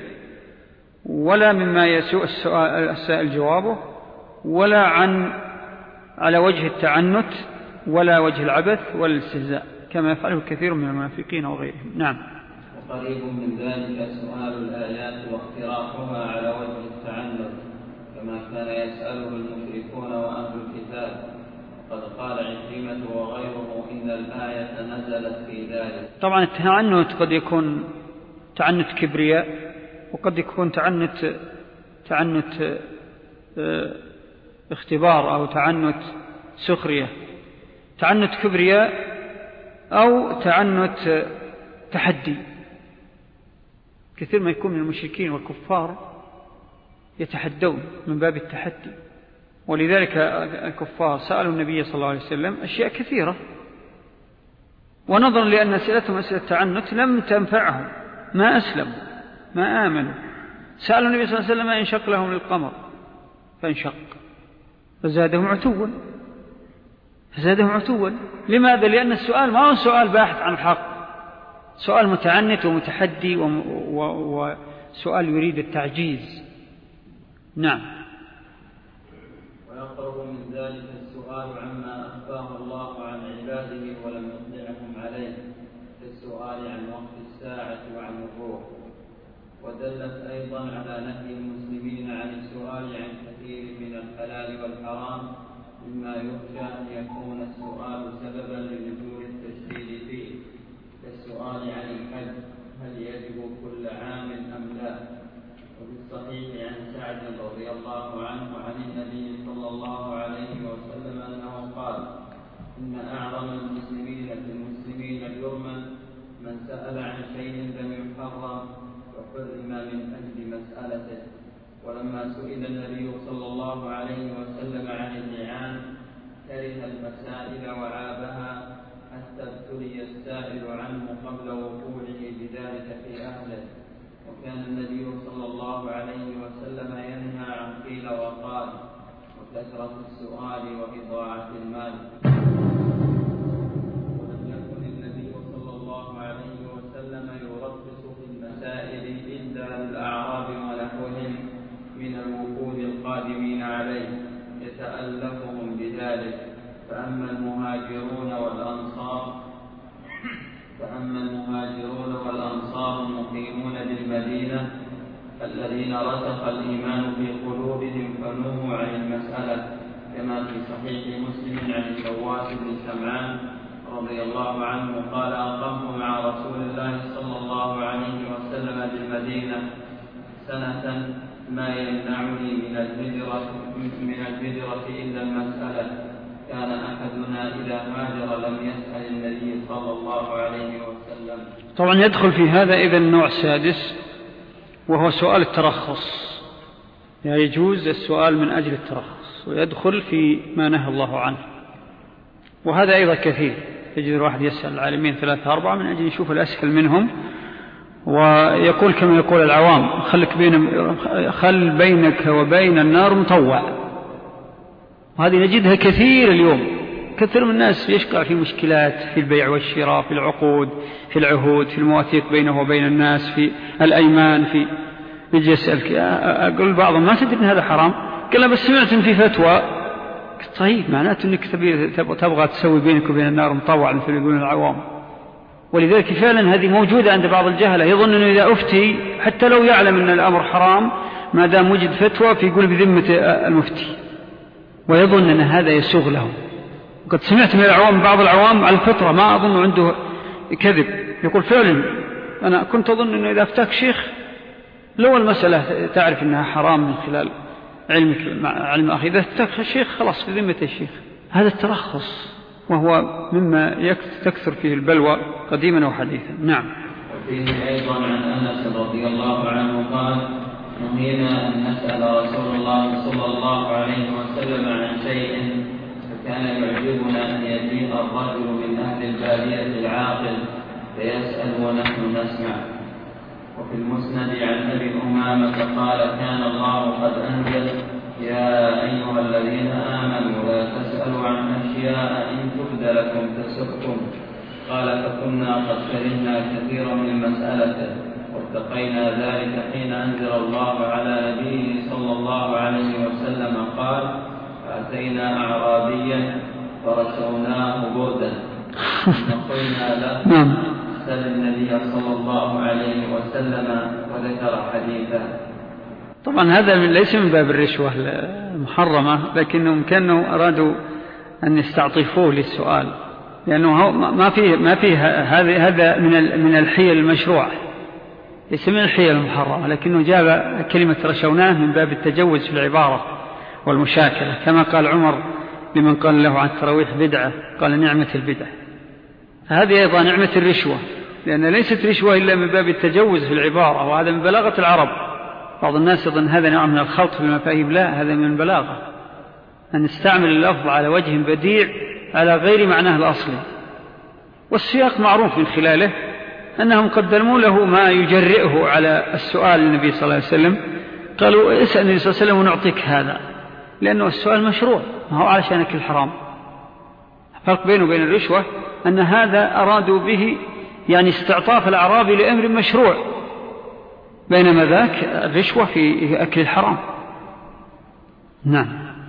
Speaker 1: ولا مما يسوء السائل جوابه، ولا على وجه التعنت، ولا وجه العبث ولا الاستهزاء، كما يفعله كثير من المنافقين وغيرهم. نعم.
Speaker 2: وقريب من ذلك سؤال الآيات واقتراحها على وجه التعنت، كما كان يسأله المشركون وأهل الكتاب. قد قال عكرمة وغيره إن الآية نزلت في ذلك.
Speaker 1: طبعا التعنت قد يكون تعنت كبرياء، وقد يكون تعنت اختبار أو تعنت سخرية. تعنت كبرياء أو تعنت تحدي. كثير ما يكون من المشركين والكفار يتحدون من باب التحدي، ولذلك الكفار سألوا النبي صلى الله عليه وسلم أشياء كثيرة، ونظرا لأن أسئلتهم أسئلة التعنت لم تنفعهم، ما أسلموا ما آمنوا. سألوا النبي صلى الله عليه وسلم أن ينشق لهم القمر فانشق، فزادهم عتوا. لماذا؟ لأن السؤال ما هو سؤال باحث عن الحق، سؤال متعنت ومتحدي وسؤال يريد التعجيز. نعم.
Speaker 2: ويقرب من ذلك السؤال عما أخفاه الله عن عباده ولم يطلعهم عليه، كالسؤال عن وقت الساعة وعن الروح. ودلت أيضا على نهي المسلمين عن السؤال عن كثير من الحلال والحرام، مما يخشى أن يكون السؤال سببا لنزول التشديد فيه، كالسؤال عن الحج هل يجب كل عام أم لا. وفي الصحيح عن سعد رضي الله عنه عن النبي صلى الله عليه وسلم أنه قال: إن أعظم المسلمين في المسلمين جرما من سأل عن شيء لم يحرم وحرم من أجل مسألته، ولما سئل النبي صلى الله عليه وسلم عن اللعان كره المسائل وعابها حتى ابتلي السائل عنه قبل وقوعه بذلك في أهله. وكان النبي صلى الله عليه وسلم ينهى عن قيل وقال وكثرة السؤال وإضاعة المال. ولم يكن النبي صلى الله عليه وسلم يرخص في المسائل إلا للأعراب ونحوهم من الوفود القادمين عليه يتألفهم بذلك. فأما المهاجرون والأنصار المقيمون بالمدينة الذين رسخ الإيمان في قلوبهم فنهوا عن المسألة، كما في صحيح مسلم عن النواس بن سمعان رضي الله عنه قال أقمت مع رسول الله صلى الله عليه وسلم بالمدينة سنة ما يمنعني من الهجرة إلا المسألة. كان أحدنا إذا هاجر لم يسأل النبي صلى الله عليه وسلم.
Speaker 1: طبعا يدخل في هذا إذا النوع السادس وهو سؤال الترخص، يعني يجوز السؤال من أجل الترخص ويدخل في ما نهى الله عنه. وهذا أيضا كثير، يجد الواحد يسأل العالمين 3-4 من أجل يشوف الأسهل منهم، ويقول كما يقول العوام خل بينك وبين النار مطوع. وهذه نجدها كثير اليوم، كثير من الناس يشقع في مشكلات في البيع والشراء، في العقود، في العهود، في المواثيق بينه وبين الناس، في الأيمان، في يجي يسألك. أقول بعضهم ما تدري إن هذا حرام؟ قال بس سمعت إن في فتوى. طيب معناته أنك تبغى تسوي بينك وبين النار مطوع مثل يقولون العوام. ولذلك فعلا هذه موجودة عند بعض الجهلة، يظن أنه إذا أفتي حتى لو يعلم أن الأمر حرام ما دام وجد فتوى فيقول بذمة المفتي، ويظن أن هذا يسوغ له. وقد سمعت من العوام بعض العوام على الفطرة ما أظن عنده كذب، يقول فعلا أنا كنت أظن أنه إذا أفتاك شيخ لو المسألة تعرف أنها حرام من خلال علمك علم أخي، إذا أفتاك الشيخ خلاص بذمة الشيخ. هذا الترخص وهو مما تكثر فيه البلوى قديما وحديثا. نعم.
Speaker 2: وفيه أيضا عن أنس رضي الله عنه قال نهينا أن نسأل رسول الله صلى الله عليه وسلم عن شيء فكان يعجبنا أن يجيء الرجل من أهل البادية العاقل فيسأل ونحن نسمع. وفي المسند عن أبي أمامة قال كان الله قد أنزل يا أيها الذين آمنوا لا تسألوا عن أشياء إن تبد لكم تسؤكم. قال فكنا قد كرهنا كثيرا من مسألته واتقينا ذلك حين أنزل الله على نبيه صلى الله عليه وسلم قال فأتينا أعرابيا فرسوناه بردا فقلنا له سل النبي صلى الله عليه وسلم وذكر حديثا.
Speaker 1: طبعا هذا ليس من باب الرشوة المحرمة، لكنهم كانوا أرادوا أن يستعطفوه للسؤال، لأنه ما فيه هذا من الحيل المشروعة، ليس من الحيل المحرمة، لكنه جاب كلمة رشوناه من باب التجوز في العبارة والمشاكلة، كما قال عمر لمن قال له عن التراويح بدعة قال نعمة البدعة. هذه أيضا نعمة الرشوة، لأن ليست رشوة إلا من باب التجوز في العبارة، وهذا من بلاغة العرب. بعض الناس يظن هذا نوع من الخلط في المفاهيم، لا، هذا من البلاغة، أن نستعمل اللفظ على وجه بديع على غير معناه الأصلي. والسياق معروف من خلاله أنهم قدموا له ما يجرئه على السؤال للنبي صلى الله عليه وسلم، قالوا اسأل النبي صلى الله عليه وسلم ونعطيك هذا، لأنه السؤال مشروع ما هو علشانك الحرام. فرق بينه وبين الرشوة أن هذا أرادوا به يعني استعطاف الأعرابي لأمر مشروع، بينما ذاك الرشوة في أكل الحرام. نعم.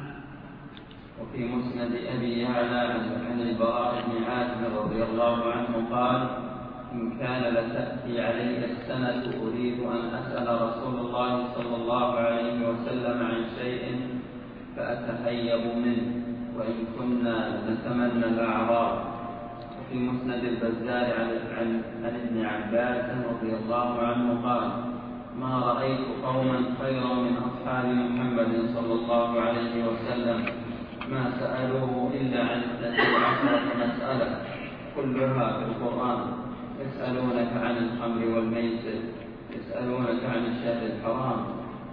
Speaker 2: وفي مسند أبي يعلى عن البراء بن عازب رضي الله عنه قال إن كان لتأتي علي السنة أريد أن أسأل رسول الله صلى الله عليه وسلم عن شيء فأتهيب منه وإن كنا نتمنى الأعراب. وفي مسند البزار عن ابن عباس رضي الله عنه قال ما رأيت قوما خيرا من أصحاب محمد صلى الله عليه وسلم ما سألوه إلا عن 12 مسألة كلها في القرآن. يسألونك عن الخمر والميسر، يسألونك عن الشهر الحرام،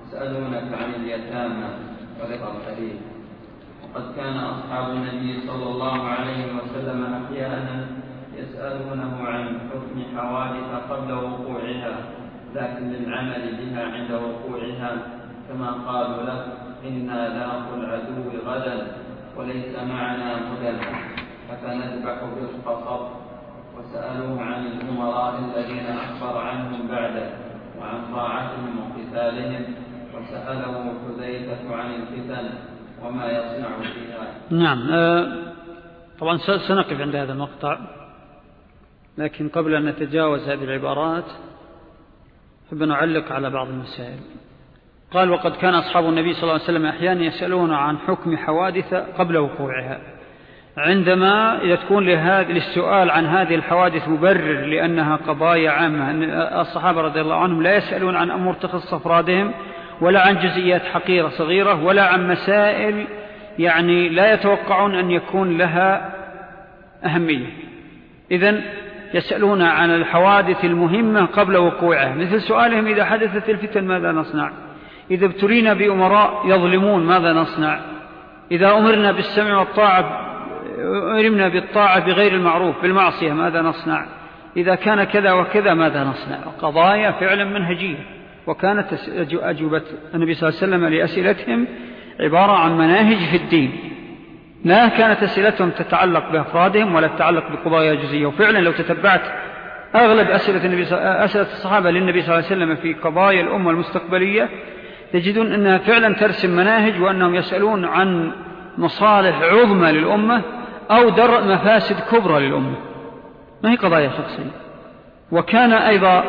Speaker 2: يسألونك عن اليتامى وذكر الحديث. وقد كان أصحاب النبي صلى الله عليه وسلم أحيانا يسألونه عن حكم حوادث قبل وقوعها، لكن للعمل بها عند وقوعها، كما قالوا له: إنا لاقوا العدو غدا وليس معنا هدى فنذبح بالقصب. وسألوه عن الأمراء الذين أخبر عنهم بعده وعن طاعتهم وقتالهم، وسأله حذيفة عن الفتن وما يصنع فيها.
Speaker 1: نعم. طبعا سنقف عند هذا المقطع، لكن قبل أن نتجاوز هذه العبارات حب نعلق على بعض المسائل. قال: وقد كان أصحاب النبي صلى الله عليه وسلم أحيانا يسألون عن حكم حوادث قبل وقوعها. عندما يكون للسؤال عن هذه الحوادث مبرر لأنها قضايا عامة، أن الصحابة رضي الله عنهم لا يسألون عن أمور تخص أفرادهم، ولا عن جزئيات حقيرة صغيرة، ولا عن مسائل يعني لا يتوقعون أن يكون لها أهمية. إذن يسألون عن الحوادث المهمة قبل وقوعها، مثل سؤالهم: إذا حدثت الفتن ماذا نصنع؟ إذا ابتلينا بأمراء يظلمون ماذا نصنع؟ إذا أمرنا بالسمع والطاعة أمرنا بالطاعة بغير المعروف بالمعصية ماذا نصنع؟ إذا كان كذا وكذا ماذا نصنع؟ قضايا فعلا منهجية. وكانت أجوبة النبي صلى الله عليه وسلم لأسئلتهم عبارة عن مناهج في الدين، لا كانت أسئلتهم تتعلق بأفرادهم ولا تتعلق بقضايا جزئية. وفعلا لو تتبعت أغلب أسئلة الصحابة للنبي صلى الله عليه وسلم في قضايا الأمة المستقبلية تجدون أنها فعلا ترسم مناهج، وأنهم يسألون عن مصالح عظمى للأمة أو درء مفاسد كبرى للأمة، ما هي قضايا شخصية. وكان أيضا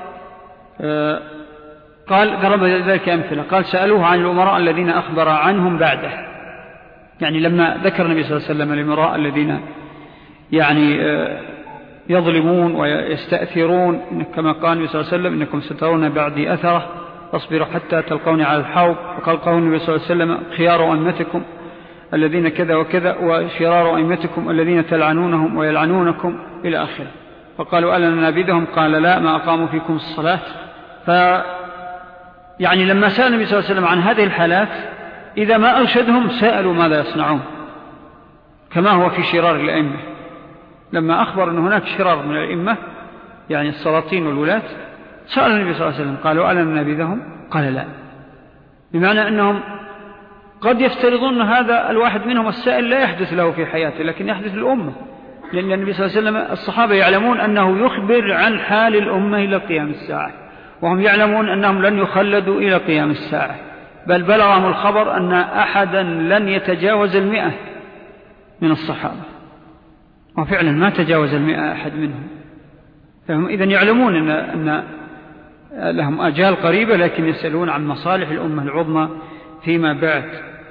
Speaker 1: قال ضرب ذلك أمثلة، قال: سألوه عن الأمراء الذين أخبر عنهم بعده. يعني لما ذكر النبي صلى الله عليه وسلم الأمراء الذين يعني يظلمون ويستأثرون، كما قال النبي صلى الله عليه وسلم: إنكم سترون بعدي أثرة فاصبروا حتى تلقوني على الحوض. وقال قول النبي صلى الله عليه وسلم: خيار أئمتكم الذين كذا وكذا، وشرار أئمتكم الذين تلعنونهم ويلعنونكم، إلى آخره. فقالوا: ألا ننابذهم؟ قال: لا، ما أقاموا فيكم الصلاة. يعني لما سأل النبي صلى الله عليه وسلم عن هذه الحالات، إذا ما أرشدهم سألوا ماذا يصنعون، كما هو في شرار الأئمة. لما أخبر أن هناك شرار من الأئمة يعني السلاطين والولاة، سأل النبي صلى الله عليه وسلم قالوا: ألا ننابذهم؟ قال: لا. بمعنى أنهم قد يفترضون أن هذا الواحد منهم السائل لا يحدث له في حياته، لكن يحدث للأمة، لأن النبي صلى الله عليه وسلم الصحابة يعلمون أنه يخبر عن حال الأمة إلى قيام الساعة، وهم يعلمون أنهم لن يخلدوا إلى قيام الساعة، بل بلغهم الخبر أن أحدا لن يتجاوز 100 من الصحابة، وفعلا ما تجاوز 100 أحد منهم. فهم إذن يعلمون أن لهم آجال قريبة، لكن يسألون عن مصالح الأمة العظمى فيما بعد.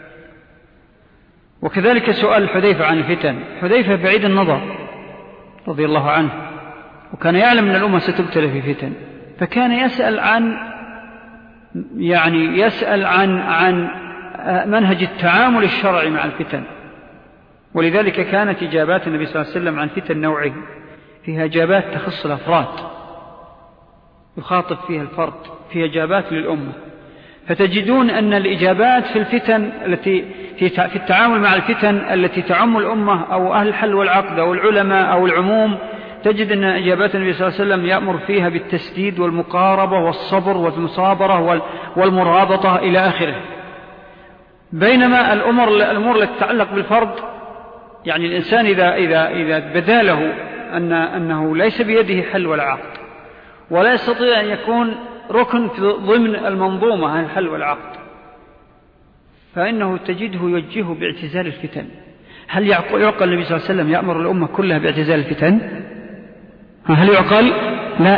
Speaker 1: وكذلك سؤال حذيفة عن الفتن. حذيفة بعيد النظر رضي الله عنه، وكان يعلم أن الأمة ستبتلى في فتن، فكان يسأل عن منهج التعامل الشرعي مع الفتن. ولذلك كانت إجابات النبي صلى الله عليه وسلم عن فتن نوعين، فيها إجابات تخص الأفراد يخاطب فيها الفرد، فيها إجابات للأمة. فتجدون أن الإجابات في الفتن التي في التعامل مع الفتن التي تعم الأمة أو أهل الحل والعقد أو العلماء أو العموم، تجد أن إجابات النبي صلى الله عليه وسلم يأمر فيها بالتسديد والمقاربة والصبر والمصابرة والمرابطة إلى آخره. بينما الأمور التي تتعلق بالفرد، يعني الإنسان إذا بدا له أنه ليس بيده حل ولا عقد، ولا يستطيع أن يكون ركن ضمن المنظومة عن الحل والعقد، فإنه تجده يوجهه باعتزال الفتن. هل يعقل النبي صلى الله عليه وسلم يأمر الأمة كلها باعتزال الفتن؟ هل يعقل؟ لا،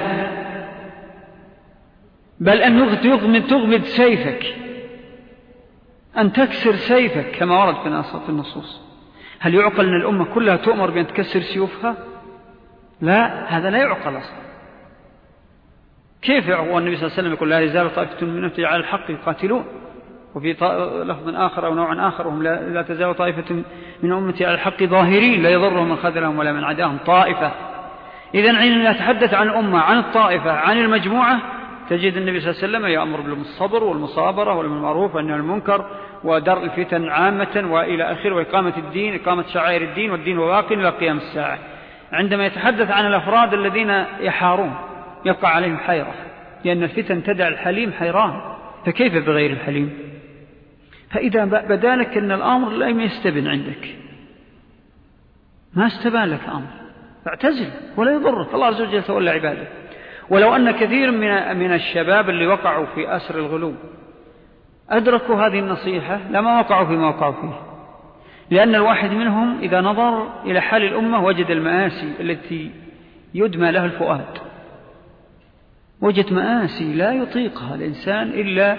Speaker 1: بل أن تغمد سيفك، أن تكسر سيفك كما ورد في النصوص. هل يعقل أن الأمة كلها تؤمر بأن تكسر سيوفها؟ لا، هذا لا يعقل أصلا. كيف يعقل النبي صلى الله عليه وسلم يقول: لا يزال طائفة من أمتي على الحق يقاتلون، وفي لفظ آخر أو نوع آخر: وهم لا تزال طائفة من أمتي على الحق ظاهرين لا يضرهم من خذلهم ولا من عداهم. طائفة. إذن حين نتحدث عن الأمة، عن الطائفة، عن المجموعة، تجد النبي صلى الله عليه وسلم يأمر بالصبر والمصابرة والمعروف والنهي عن المنكر ودرء الفتن عامة وإلى آخره، وإقامة الدين، إقامة شعائر الدين، والدين باق إلى قيام الساعة. عندما يتحدث عن الأفراد الذين يحارون يقع عليهم حيرة، لأن الفتن تدع الحليم حيران، فكيف بغير الحليم؟ فإذا بدالك أن الأمر لم يستبن عندك، ما استبان لك أمر، فاعتزل ولا يضرك، الله عز وجل يتولى عباده. ولو أن كثير من الشباب اللي وقعوا في أسر الغلو أدركوا هذه النصيحة لما وقعوا فيما وقعوا فيه، لأن الواحد منهم إذا نظر إلى حال الأمة وجد المآسي التي يدمى لها الفؤاد، وجد مآسي لا يطيقها الإنسان إلا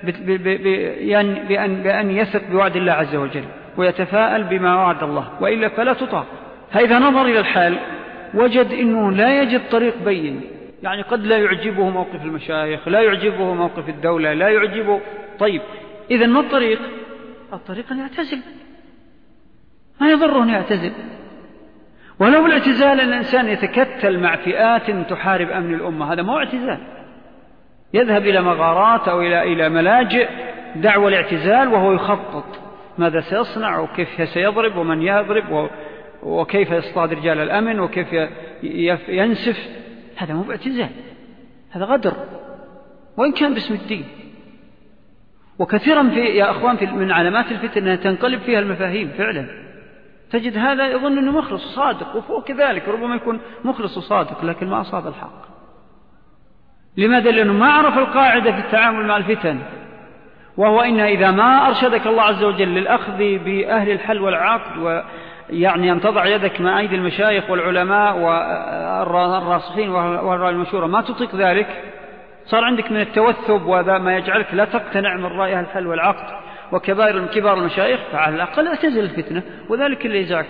Speaker 1: بأن يثق بوعد الله عز وجل ويتفاءل بما وعد الله، وإلا فلا تطاق. فإذا نظر إلى الحال وجد أنه لا يجد طريق بين، يعني قد لا يعجبه موقف المشايخ، لا يعجبه موقف الدولة، لا يعجبه. طيب إذن ما الطريق؟ الطريق أن يعتزل، ما يضره أن يعتزل. ولو بالاعتزال أن الإنسان يتكتل مع فئات تحارب أمن الأمة، هذا مو اعتزال، يذهب إلى مغارات أو إلى ملاجئ دعوة الاعتزال وهو يخطط ماذا سيصنع وكيف سيضرب ومن يضرب وكيف يصطاد رجال الأمن وكيف ينسف. هذا مو باعتزال، هذا غدر، وإن كان باسم الدين. وكثيرا يا أخوان من علامات الفتن أنها تنقلب فيها المفاهيم فعلا. تجد هذا يظن أنه مخلص صادق، وفوق كذلك ربما يكون مخلص وصادق لكن ما أصاب الحق. لماذا؟ لأنه ما عرف القاعدة في التعامل مع الفتن، وهو إن إذا ما أرشدك الله عز وجل للأخذ بأهل الحل والعقد، ويعني أن تضع يدك مع أيدي المشايخ والعلماء والراسخين والرأي المشورة، ما تطيق ذلك، صار عندك من التوثب وهذا ما يجعلك لا تقتنع من رأي أهل الحل والعقد وكبار المشايخ، فعلى الأقل اعتزل الفتنة، وذلك اللي يزعك.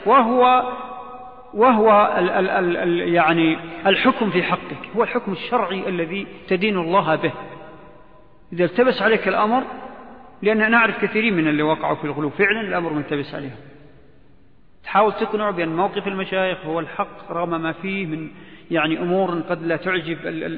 Speaker 1: وهو يعني الحكم في حقك هو الحكم الشرعي الذي تدين الله به. إذا التبس عليك الأمر، لأن نعرف كثيرين من اللي وقعوا في الغلو فعلا الأمر ملتبس عليهم، تحاول تقنع بأن موقف المشايخ هو الحق رغم ما فيه من يعني أمور قد لا تعجب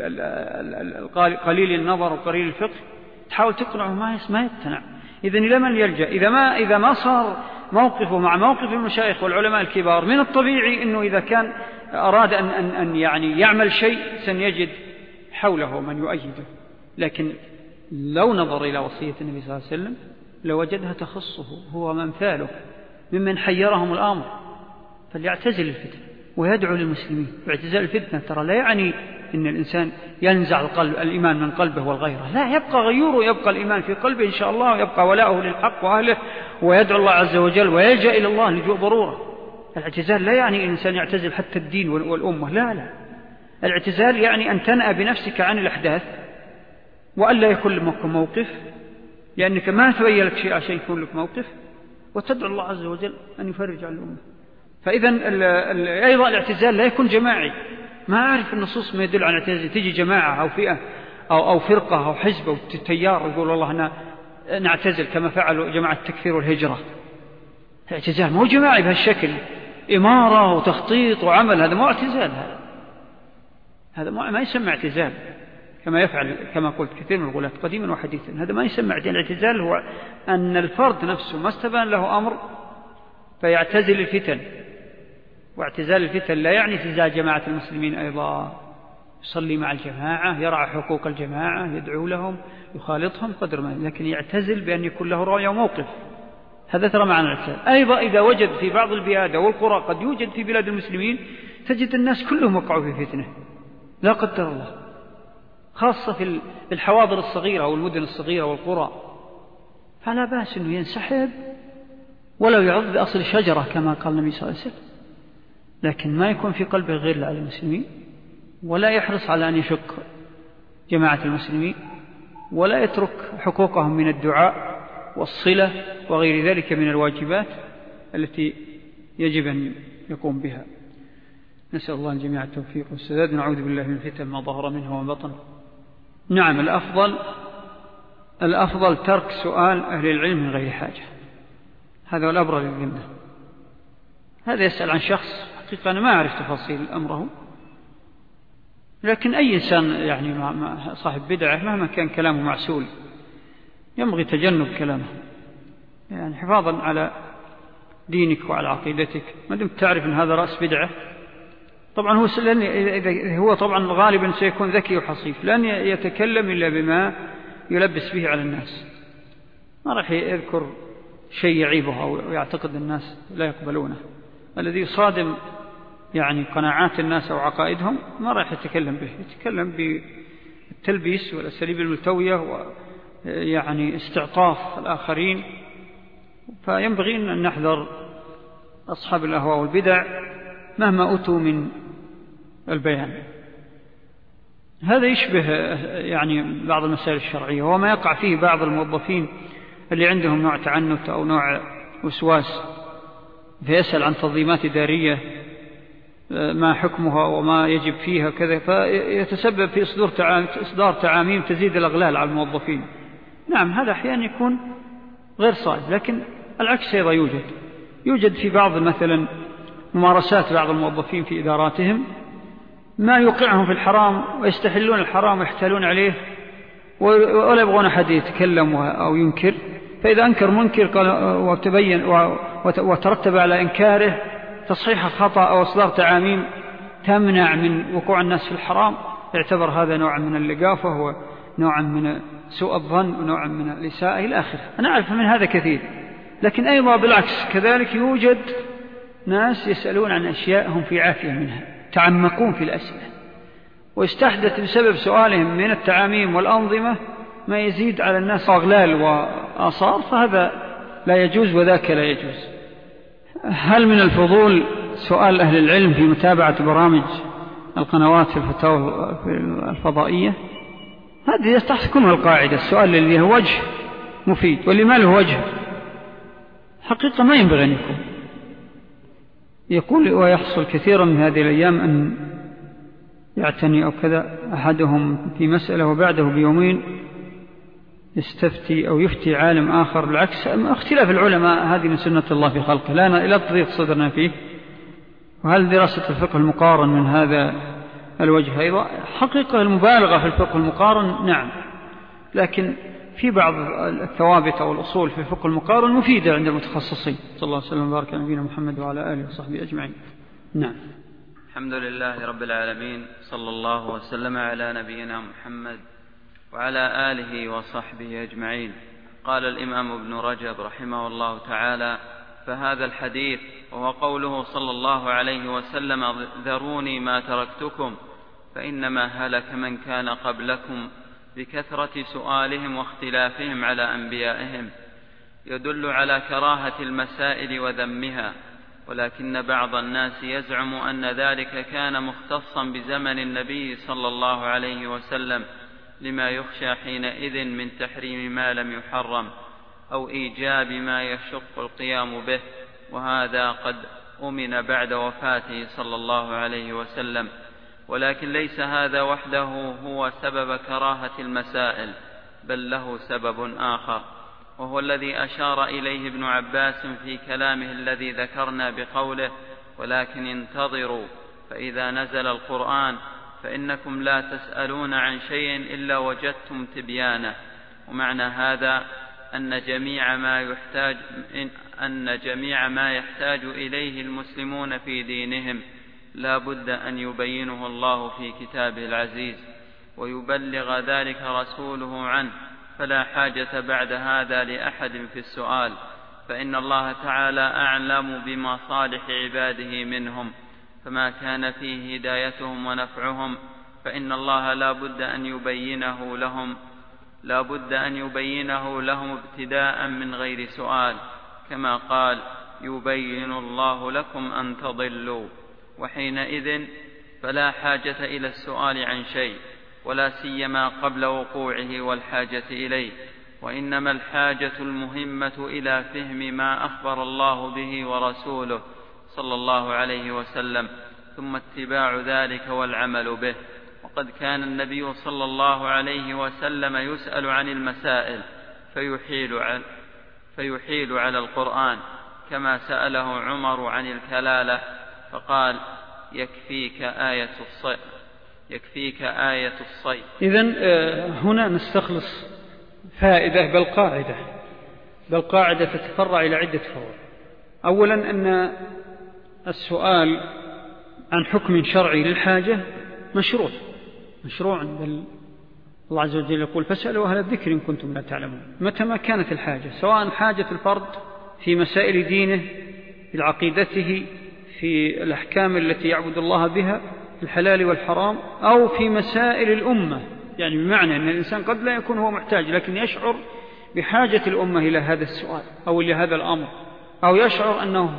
Speaker 1: قليل النظر وقليل الفقه، تحاول تقنعه ما يقتنع. إذن إلى من يلجأ؟ إذا ما صار موقفه مع موقف المشايخ والعلماء الكبار، من الطبيعي أنه إذا كان أراد أن يعني يعمل شيء سنجد حوله من يؤيده. لكن لو نظر إلى وصية النبي صلى الله عليه وسلم لوجدها تخصه هو ومثاله ممن حيرهم الأمر، فليعتزل الفتن ويدعو للمسلمين. واعتزال الفتنة ترى لا يعني أن الإنسان ينزع الإيمان من قلبه والغيرة، لا، يبقى غيوره، يبقى الإيمان في قلبه إن شاء الله، ويبقى ولاؤه للحق وأهله، ويدعو الله عز وجل ويلجأ إلى الله لجوء ضرورة. الاعتزال لا يعني الإنسان يعتزل حتى الدين والأمة، لا، الاعتزال يعني أن تنأى بنفسك عن الأحداث وألا يكون لك موقف، لأنك ما تبين لك شيء عشان يكون لك موقف، وتدعو الله عز وجل أن يفرج عن الأمة. فإذا أيضا الاعتزال لا يكون جماعي، ما أعرف النصوص ما يدل على الاعتزال تيجي جماعة أو فئة أو فرقة أو حزب أو تيار يقول والله نعتزل كما فعلوا جماعة التكفير والهجرة. الاعتزال مو جماعي بهالشكل، إمارة وتخطيط وعمل، هذا مو اعتزال، هذا ما يسمى اعتزال كما يفعل كما قلت كثير من الغلاة قديما وحديثا. هذا ما يسمى اعتزال. الاعتزال هو أن الفرد نفسه ما استبان له أمر فيعتزل الفتن. واعتزال الفتن لا يعني اعتزال جماعة المسلمين أيضا، يصلي مع الجماعة، يرعى حقوق الجماعة، يدعو لهم، يخالطهم قدر ما، لكن يعتزل بأن يكون له رأي وموقف. هذا ترى معنى الاعتزال. أيضا إذا وجد في بعض البلاد والقرى، قد يوجد في بلاد المسلمين تجد الناس كلهم وقعوا في فتنة لا قدر الله، خاصة في الحواضر الصغيرة والمدن الصغيرة والقرى، فلا بأس أنه ينسحب ولو يعض بأصل شجرة كما قال النبي صلى الله عليه وسلم، لكن ما يكون في قلبه غير على المسلمين، ولا يحرص على أن يشق جماعة المسلمين، ولا يترك حقوقهم من الدعاء والصلة وغير ذلك من الواجبات التي يجب أن يقوم بها. نسأل الله الجميع التوفيق والسداد، نعوذ بالله من الفتن ما ظهر منه وبطن. نعم، الأفضل ترك سؤال أهل العلم من غير حاجة، هذا هو الأبرى للذمة. هذا يسأل عن شخص حقيقة أنا ما أعرف تفاصيل أمره، لكن أي إنسان يعني صاحب بدعة مهما كان كلامه معسول ينبغي تجنب كلامه، يعني حفاظا على دينك وعلى عقيدتك، ما دمت تعرف أن هذا رأس بدعة. طبعا هو طبعا غالبا سيكون ذكي وحصيف، لن يتكلم إلا بما يلبس به على الناس، ما راح يذكر شيء يعيبه أو يعتقد الناس لا يقبلونه. الذي يصادم يعني قناعات الناس أو عقائدهم ما راح يتكلم به، يتكلم بالتلبيس والأساليب الملتوية ويعني استعطاف الآخرين. فينبغي أن نحذر أصحاب الأهواء والبدع مهما أتوا من البيان. هذا يشبه يعني بعض المسائل الشرعية، وما يقع فيه بعض الموظفين اللي عندهم نوع تعنت أو نوع وسواس، فيسأل عن تنظيمات إدارية ما حكمها وما يجب فيها كذا، فيتسبب في إصدار تعاميم تزيد الأغلال على الموظفين. نعم هذا أحيانا يكون غير صائب، لكن العكس أيضا يوجد في بعض مثلا ممارسات بعض الموظفين في إداراتهم ما يوقعهم في الحرام ويستحلون الحرام ويحتالون عليه ولا يبغون أحد يتكلم أو ينكر. فإذا أنكر منكر وتبين وترتب على إنكاره تصحيح خطأ أو إصدار تعاميم تمنع من وقوع الناس في الحرام، يعتبر هذا نوع من اللقافة ونوع من سوء الظن ونوع من الإساءة إلى آخره. أنا أعرف من هذا كثير، لكن أيضا بالعكس كذلك يوجد ناس يسألون عن أشياء هم في عافية منها، تعمقون في الأسئلة، ويستحدث بسبب سؤالهم من التعاميم والأنظمة ما يزيد على الناس أغلال وآثار، فهذا لا يجوز وذاك لا يجوز. هل من الفضول سؤال أهل العلم في متابعة برامج القنوات في الفتاوى الفضائية؟ هذه تحكمها القاعدة، السؤال اللي هو وجه مفيد واللي ما له وجه حقيقة ما ينبغي أن يكون. يقول ويحصل كثيرا من هذه الأيام أن يعتني أو كذا أحدهم في مسألة وبعده بيومين يستفتي أو يفتي عالم آخر. بالعكس اختلاف العلماء هذه من سنة الله في خلقه، لا تضيق صدرنا فيه. وهل دراسة الفقه المقارن من هذا الوجه أيضا؟ حقيقة المبالغة في الفقه المقارن نعم، لكن في بعض الثوابت أو الأصول في الفقه المقارن مفيدة عند المتخصصين. صلى الله عليه وسلم وبارك على نبينا محمد وعلى آله وصحبه أجمعين. نعم.
Speaker 2: الحمد لله رب العالمين، صلى الله وسلم على نبينا محمد وعلى آله وصحبه أجمعين. قال الإمام ابن رجب رحمه الله تعالى: فهذا الحديث وهو قوله صلى الله عليه وسلم: ذروني ما تركتكم فإنما هلك من كان قبلكم بكثرة سؤالهم واختلافهم على أنبيائهم، يدل على كراهة المسائل وذمها، ولكن بعض الناس يزعم أن ذلك كان مختصا بزمن النبي صلى الله عليه وسلم، لما يخشى حينئذ من تحريم ما لم يحرم أو إيجاب ما يشق القيام به، وهذا قد أمن بعد وفاته صلى الله عليه وسلم. ولكن ليس هذا وحده هو سبب كراهة المسائل، بل له سبب آخر، وهو الذي أشار إليه ابن عباس في كلامه الذي ذكرنا بقوله: ولكن انتظروا فإذا نزل القرآن فإنكم لا تسألون عن شيء إلا وجدتم تبيانه. ومعنى هذا أن جميع ما يحتاج إليه المسلمون في دينهم لا بد أن يبينه الله في كتابه العزيز ويبلغ ذلك رسوله عنه، فلا حاجة بعد هذا لأحد في السؤال، فإن الله تعالى أعلم بمصالح عباده منهم، فما كان فيه هدايتهم ونفعهم فإن الله لا بد أن يبينه لهم ابتداء من غير سؤال، كما قال: يبين الله لكم أن تضلوا. وحينئذ فلا حاجة إلى السؤال عن شيء، ولا سيما قبل وقوعه والحاجة إليه، وإنما الحاجة المهمة إلى فهم ما أخبر الله به ورسوله صلى الله عليه وسلم، ثم اتباع ذلك والعمل به. وقد كان النبي صلى الله عليه وسلم يسأل عن المسائل فيحيل على القرآن، كما سأله عمر عن الكلالة فقال: يكفيك يكفيك آية الصيد.
Speaker 1: إذن هنا نستخلص فائدة بل قاعدة تتفرع إلى عدة فروع. أولا أن السؤال عن حكم شرعي للحاجة مشروع بل الله عز وجل يقول فاسألوا أهل الذكر إن كنتم لا تعلمون. متى ما كانت الحاجة، سواء حاجة الفرد في مسائل دينه، في عقيدته، في الأحكام التي يعبد الله بها، في الحلال والحرام، أو في مسائل الأمة، يعني بمعنى أن الإنسان قد لا يكون هو محتاج لكن يشعر بحاجة الأمة إلى هذا السؤال أو إلى هذا الأمر، أو يشعر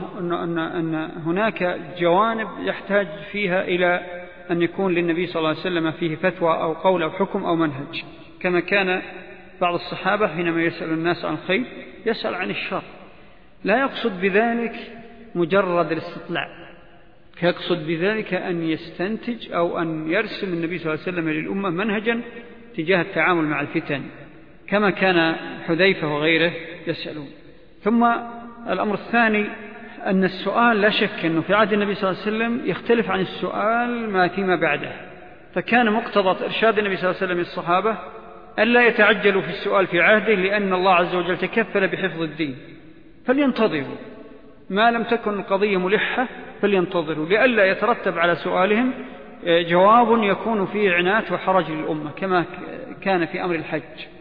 Speaker 1: أن هناك جوانب يحتاج فيها إلى أن يكون للنبي صلى الله عليه وسلم فيه فتوى أو قول أو حكم أو منهج، كما كان بعض الصحابة حينما يسأل الناس عن الخير يسأل عن الشر، لا يقصد بذلك مجرد الاستطلاع، يقصد بذلك أن يستنتج أو أن يرسم النبي صلى الله عليه وسلم للأمة منهجا تجاه التعامل مع الفتن، كما كان حذيفة وغيره يسألون. ثم الأمر الثاني أن السؤال لا شك أنه في عهد النبي صلى الله عليه وسلم يختلف عن السؤال ما فيما بعده، فكان مقتضى إرشاد النبي صلى الله عليه وسلم للصحابة ألا يتعجلوا في السؤال في عهده، لأن الله عز وجل تكفل بحفظ الدين، فلينتظروا ما لم تكن القضية ملحة، فلينتظروا لئلا يترتب على سؤالهم جواب يكون فيه عنات وحرج للأمة، كما كان في أمر الحج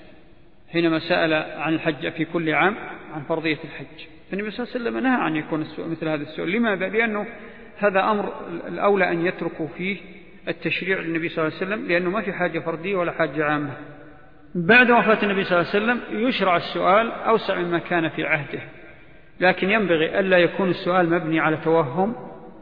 Speaker 1: حينما سأل عن الحج في كل عام عن فرضية الحج، فالنبي صلى الله عليه وسلم نهى عن يكون مثل هذا السؤال. لماذا؟ لأنه هذا أمر الأولى أن يتركوا فيه التشريع للنبي صلى الله عليه وسلم، لأنه ما في حاجة فردية ولا حاجة عامة. بعد وفاة النبي صلى الله عليه وسلم يشرع السؤال أوسع مما كان في عهده، لكن ينبغي ألا يكون السؤال مبني على توهم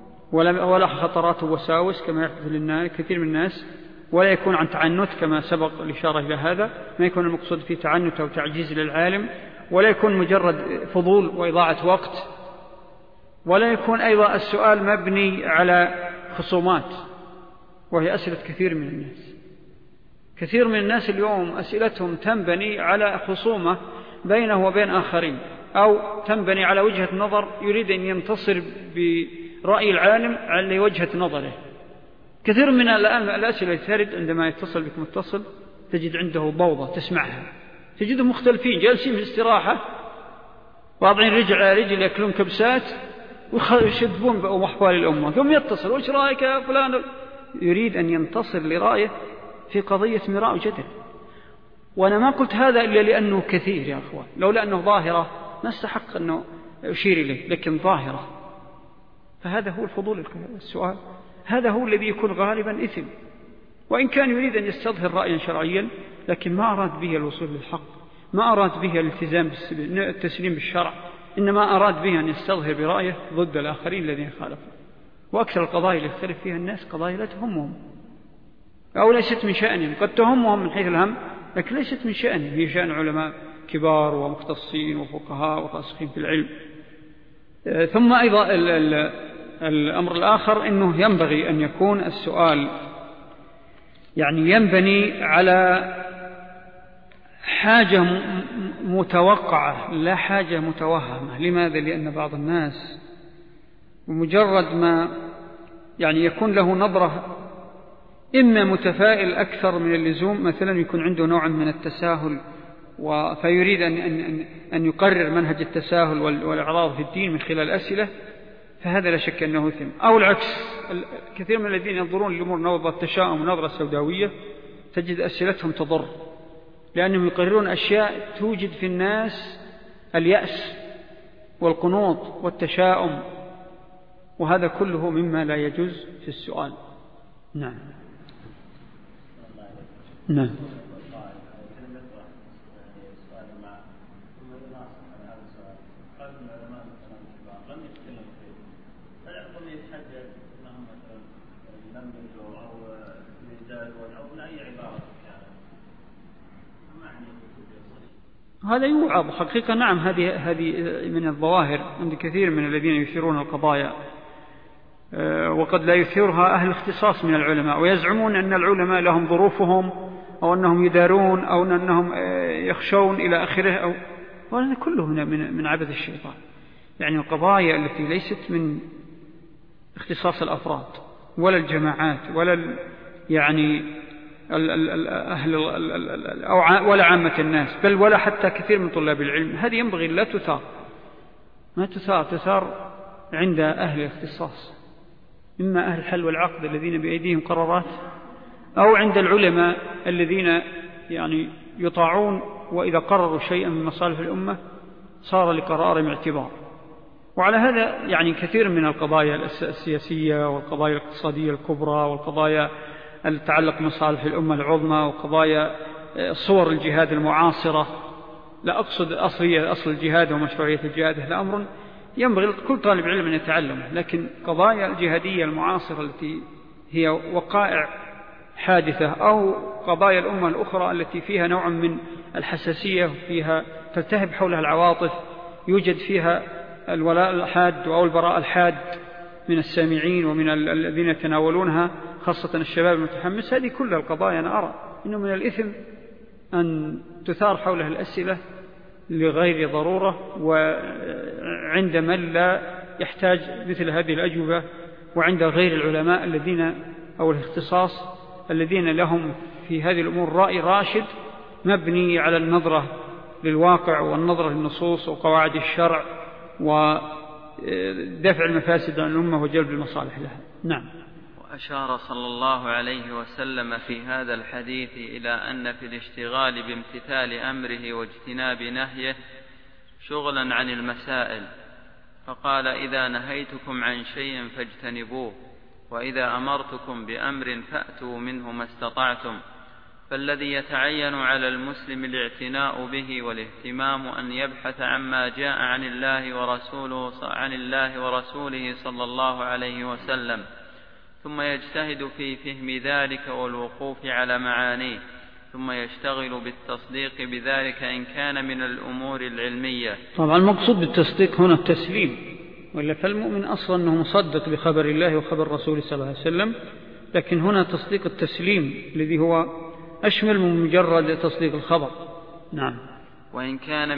Speaker 1: ولا خطرات ووساوس كما يحدث لكثير من الناس، ولا يكون عن تعنت كما سبق الإشارة إلى هذا، ما يكون المقصود فيه تعنت أو تعجيز للعالم، ولا يكون مجرد فضول وإضاعة وقت، ولا يكون أيضا السؤال مبني على خصومات، وهي أسئلة كثير من الناس. كثير من الناس اليوم أسئلتهم تنبني على خصومة بينه وبين آخرين، أو تنبني على وجهة نظر يريد أن ينتصر برأي العالم على وجهة نظره. كثير من الآن الأسئلة ترد عندما يتصل بك متصل تجد عنده ضوضة تسمعها، تجدهم مختلفين جالسين في الاستراحة واضعين رجل على رجل يأكلون كبسات ويشدفون بأحوال الأمة، ثم يتصل وش رأيك يا فلان، يريد أن ينتصر لرأيه في قضية مراء وجدل. وأنا ما قلت هذا إلا لأنه كثير يا أخوان، لولا أنه ظاهرة ما استحق أنه أشير إليه، لكن ظاهرة، فهذا هو الفضول السؤال، هذا هو الذي يكون غالبا إثم، وإن كان يريد أن يستظهر رأيا شرعيا لكن ما أراد به الوصول للحق، ما أراد به الالتزام بالتسليم بالشرع، إنما أراد به أن يستظهر برأيه ضد الآخرين الذين خالفوا. وأكثر القضايا اللي يختلف فيها الناس قضايا لا تهمهم أو ليست من شأنهم، قد تهمهم من حيث الهم لكن ليست من شأنهم، هي شأن علماء كبار ومختصين وفقهاء وفاسخين في العلم. ثم أيضا الأمر الآخر أنه ينبغي أن يكون السؤال يعني ينبني على حاجة متوقعة لا حاجة متوهمة. لماذا؟ لأن بعض الناس بمجرد ما يعني يكون له نظرة إما متفائل أكثر من اللزوم، مثلا يكون عنده نوع من التساهل فيريد أن يقرر منهج التساهل والإعراض في الدين من خلال أسئلة، فهذا لا شك أنه إثم. أو العكس، كثير من الذين ينظرون للأمور نظرة التشاؤم ونظرة سوداوية تجد أسئلتهم تضر، لأنهم يقررون أشياء توجد في الناس اليأس والقنوط والتشاؤم، وهذا كله مما لا يجوز في السؤال. نعم نعم. هذا يوعظ حقيقة. نعم، هذه من الظواهر عند كثير من الذين يثيرون القضايا، وقد لا يثيرها أهل الاختصاص من العلماء، ويزعمون أن العلماء لهم ظروفهم أو أنهم يدارون أو أنهم يخشون إلى آخره، وهذا كله من عبث الشيطان. يعني القضايا التي ليست من اختصاص الأفراد ولا الجماعات ولا يعني أهل ولا عامة الناس، بل ولا حتى كثير من طلاب العلم. هذه ينبغي لا تثار، ما تثار عند أهل الاختصاص، إما أهل الحل والعقد الذين بأيديهم قرارات، أو عند العلماء الذين يعني يطاعون، وإذا قرروا شيئا من مصالح الأمة صار لقرارهم اعتبار. وعلى هذا يعني كثير من القضايا السياسية والقضايا الاقتصادية الكبرى والقضايا التعلق بمصالح الأمة العظمى وقضايا صور الجهاد المعاصرة، لا أقصد أصل الجهاد ومشروعية الجهاد، هذا أمر ينبغي كل طالب علم أن يتعلمه، لكن قضايا الجهادية المعاصرة التي هي وقائع حادثة أو قضايا الأمة الأخرى التي فيها نوع من الحساسية وفيها تلتهب حولها العواطف، يوجد فيها الولاء الحاد أو البراء الحاد من السامعين ومن الذين يتناولونها، خاصة الشباب المتحمس. هذه كل القضايا أنا أرى إنه من الإثم أن تثار حولها الأسئلة لغير ضرورة، وعند من لا يحتاج مثل هذه الأجوبة، وعند غير العلماء الذين أو الاختصاص الذين لهم في هذه الأمور رأي راشد مبني على النظرة للواقع والنظرة للنصوص وقواعد الشرع ودفع المفاسد عن الأمة وجلب المصالح لها. نعم.
Speaker 2: وأشار صلى الله عليه وسلم في هذا الحديث إلى أن في الاشتغال بامتثال أمره واجتناب نهيه شغلا عن المسائل، فقال: إذا نهيتكم عن شيء فاجتنبوه، وإذا أمرتكم بأمر فأتوا منه ما استطعتم. فالذي يتعين على المسلم الاعتناء به والاهتمام أن يبحث عما جاء عن الله ورسوله صلى الله عليه وسلم، ثم يجتهد في فهم ذلك والوقوف على معانيه، ثم يشتغل بالتصديق بذلك إن كان من الأمور العلمية.
Speaker 1: طبعا المقصود بالتصديق هنا التسليم، وإلا فالمؤمن أصلا أنه مصدق بخبر الله وخبر رسوله صلى الله عليه وسلم، لكن هنا تصديق التسليم الذي هو أشمل من مجرد تصديق الخبر. نعم.
Speaker 2: وإن كان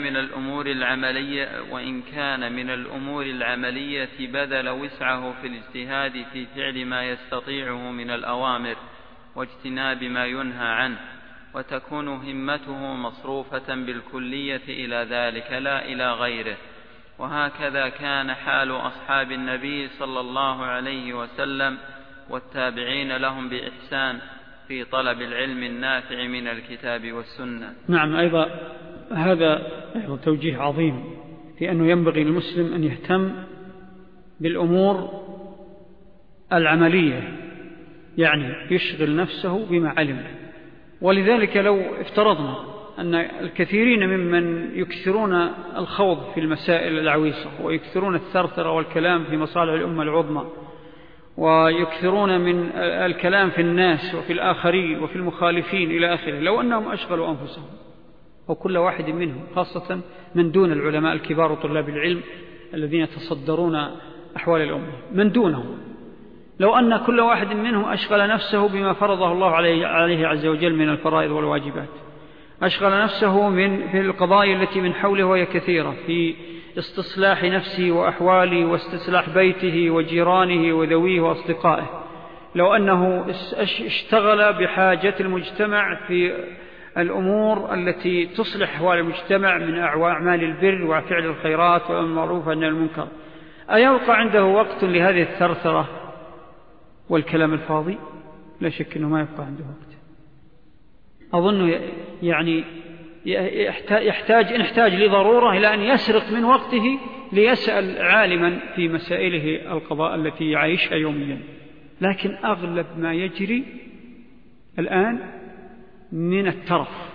Speaker 2: من الأمور العملية بذل وسعه في الاجتهاد في فعل ما يستطيعه من الأوامر واجتناب ما ينهى عنه، وتكون همته مصروفة بالكلية إلى ذلك لا إلى غيره. وهكذا كان حال أصحاب النبي صلى الله عليه وسلم والتابعين لهم بإحسان في طلب العلم النافع من الكتاب والسنة.
Speaker 1: نعم. أيضا هذا توجيه عظيم في أنه ينبغي للمسلم أن يهتم بالأمور العملية، يعني يشغل نفسه بما علم. ولذلك لو افترضنا أن الكثيرين ممن يكثرون الخوض في المسائل العويصة ويكثرون الثرثرة والكلام في مصالح الأمة العظمى ويكثرون من الكلام في الناس وفي الآخرين وفي المخالفين إلى آخره، لو أنهم أشغلوا أنفسهم وكل واحد منهم، خاصة من دون العلماء الكبار وطلاب العلم الذين يتصدرون أحوال الأمة، من دونهم، لو أن كل واحد منهم أشغل نفسه بما فرضه الله عليه عز وجل من الفرائض والواجبات، أشغل نفسه في القضايا التي من حوله وهي كثيرة، في استصلاح نفسه وأحواله واستصلاح بيته وجيرانه وذويه وأصدقائه، لو أنه اشتغل بحاجة المجتمع في الأمور التي تصلح أحوال المجتمع من أعمال البر وفعل الخيرات والمعروف عن المنكر، أيبقى عنده وقت لهذه الثرثرة والكلام الفاضي؟ لا شك أنه ما يبقى عنده وقت. أظن يعني يحتاج إن احتاج لضرورة إلى أن يسرق من وقته ليسأل عالما في مسائله القضاء التي يعيشها يوميا. لكن أغلب ما يجري الآن من الترف،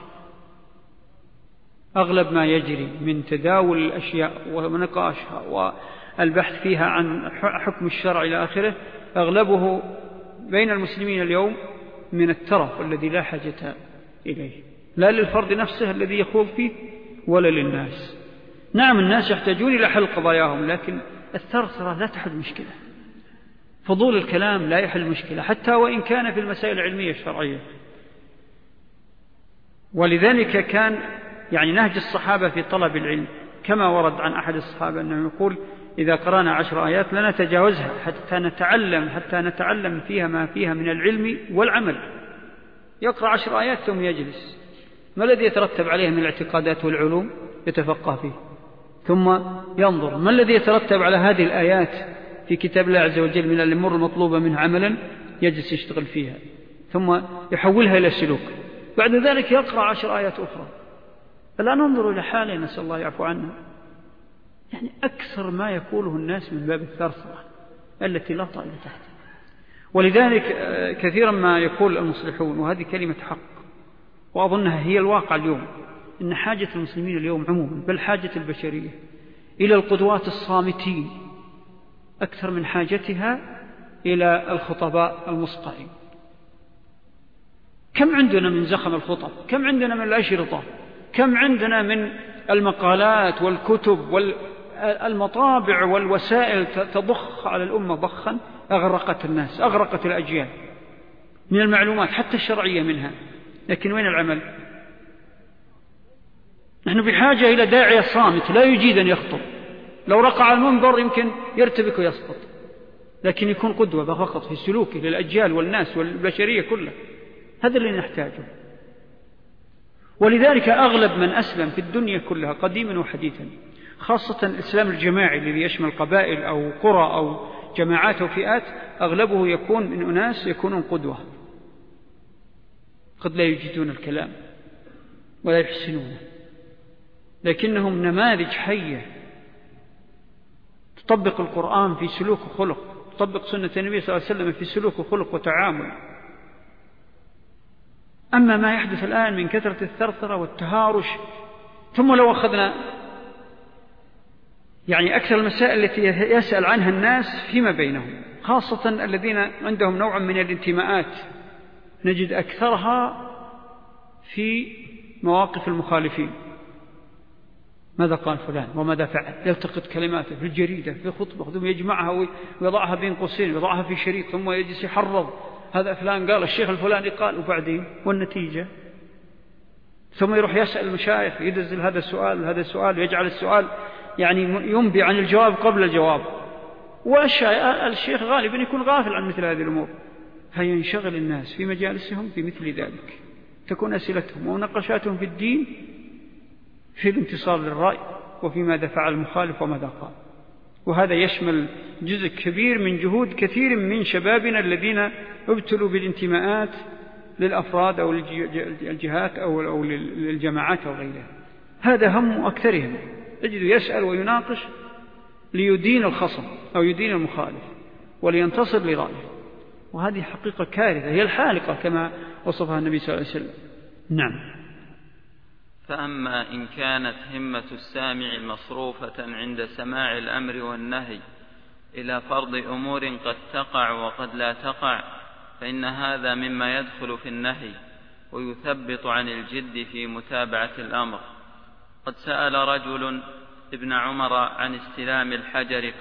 Speaker 1: أغلب ما يجري من تداول الأشياء ونقاشها والبحث فيها عن حكم الشرع إلى آخره، أغلبه بين المسلمين اليوم من الترف الذي لا حاجة إليه، لا للفرد نفسه الذي يخوض فيه ولا للناس. نعم الناس يحتاجون إلى حل قضاياهم، لكن الثرثرة لا تحل مشكلة، فضول الكلام لا يحل مشكلة حتى وإن كان في المسائل العلمية الشرعية. ولذلك كان يعني نهج الصحابة في طلب العلم كما ورد عن أحد الصحابة أنه يقول: إذا قرأنا 10 آيات لا نتجاوزها حتى نتعلم فيها ما فيها من العلم والعمل. يقرأ 10 آيات ثم يجلس، ما الذي يترتب عليه من الاعتقادات والعلوم؟ يتفقه فيه، ثم ينظر ما الذي يترتب على هذه الآيات في كتاب الله عز وجل من الأمور المطلوبة منه عملا، يجلس يشتغل فيها ثم يحولها إلى سلوك. بعد ذلك يقرأ 10 آيات أخرى. فلا ننظر إلى حالنا، نسأل الله يعفو عنا. يعني أكثر ما يقوله الناس من باب الثرثرة التي لا طائل تحتها. ولذلك كثيرا ما يقول المصلحون، وهذه كلمة حق وأظنها هي الواقع اليوم، إن حاجة المسلمين اليوم عموما بل حاجة البشرية إلى القدوات الصامتين أكثر من حاجتها إلى الخطباء المصقعين. كم عندنا من زخم الخطب، كم عندنا من الأشرطة، كم عندنا من المقالات والكتب والمطابع والوسائل تضخ على الأمة ضخا أغرقت الناس، أغرقت الأجيال من المعلومات حتى الشرعية منها. لكن وين العمل؟ نحن بحاجة إلى داعية صامت لا يجيد أن يخطب، لو رقع على المنبر يمكن يرتبك ويسقط، لكن يكون قدوة فقط في سلوكه للأجيال والناس والبشرية كلها. هذا اللي نحتاجه. ولذلك أغلب من أسلم في الدنيا كلها قديما وحديثا، خاصة الإسلام الجماعي الذي يشمل قبائل أو قرى أو جماعات أو فئات، أغلبه يكون من أناس يكونون قدوة، قد لا يجدون الكلام ولا يحسنونه، لكنهم نماذج حية تطبق القرآن في سلوك وخلق، تطبق سنة النبي صلى الله عليه وسلم في سلوك وخلق وتعامل. أما ما يحدث الآن من كثرة الثرثرة والتهارش، ثم لو أخذنا يعني أكثر المسائل التي يسأل عنها الناس فيما بينهم، خاصة الذين عندهم نوع من الانتماءات، نجد أكثرها في مواقف المخالفين. ماذا قال فلان وماذا فعل، يلتقط كلماته في الجريدة في خطبة ثم يجمعها ويضعها بين قوسين ويضعها في شريط ثم يجلس يحرض هذا فلان قال الشيخ الفلاني قال، وبعدين والنتيجة ثم يروح يسأل المشايخ، يدزل هذا السؤال وهذا السؤال ويجعل السؤال يعني ينبي عن الجواب قبل الجواب، والشيخ غالبا يكون غافل عن مثل هذه الأمور. فينشغل الناس في مجالسهم في مثل ذلك، تكون أسئلتهم ومناقشاتهم في الدين في الانتصار للرأي وفي ماذا فعل المخالف وماذا قال. وهذا يشمل جزء كبير من جهود كثير من شبابنا الذين ابتلوا بالانتماءات للأفراد أو الجهات أو للجماعات أو غيرها. هذا هم أكثرهم، تجد يسأل ويناقش ليدين الخصم أو يدين المخالف ولينتصر لرأيه، وهذه حقيقة كارثة هي الحالقة كما وصفها النبي صلى الله عليه وسلم. نعم.
Speaker 2: فأما إن كانت همة السامع مصروفة عند سماع الأمر والنهي إلى فرض أمور قد تقع وقد لا تقع، فإن هذا مما يدخل في النهي ويثبط عن الجد في متابعة الأمر. قد سأل رجل ابن عمر عن استلام الحجر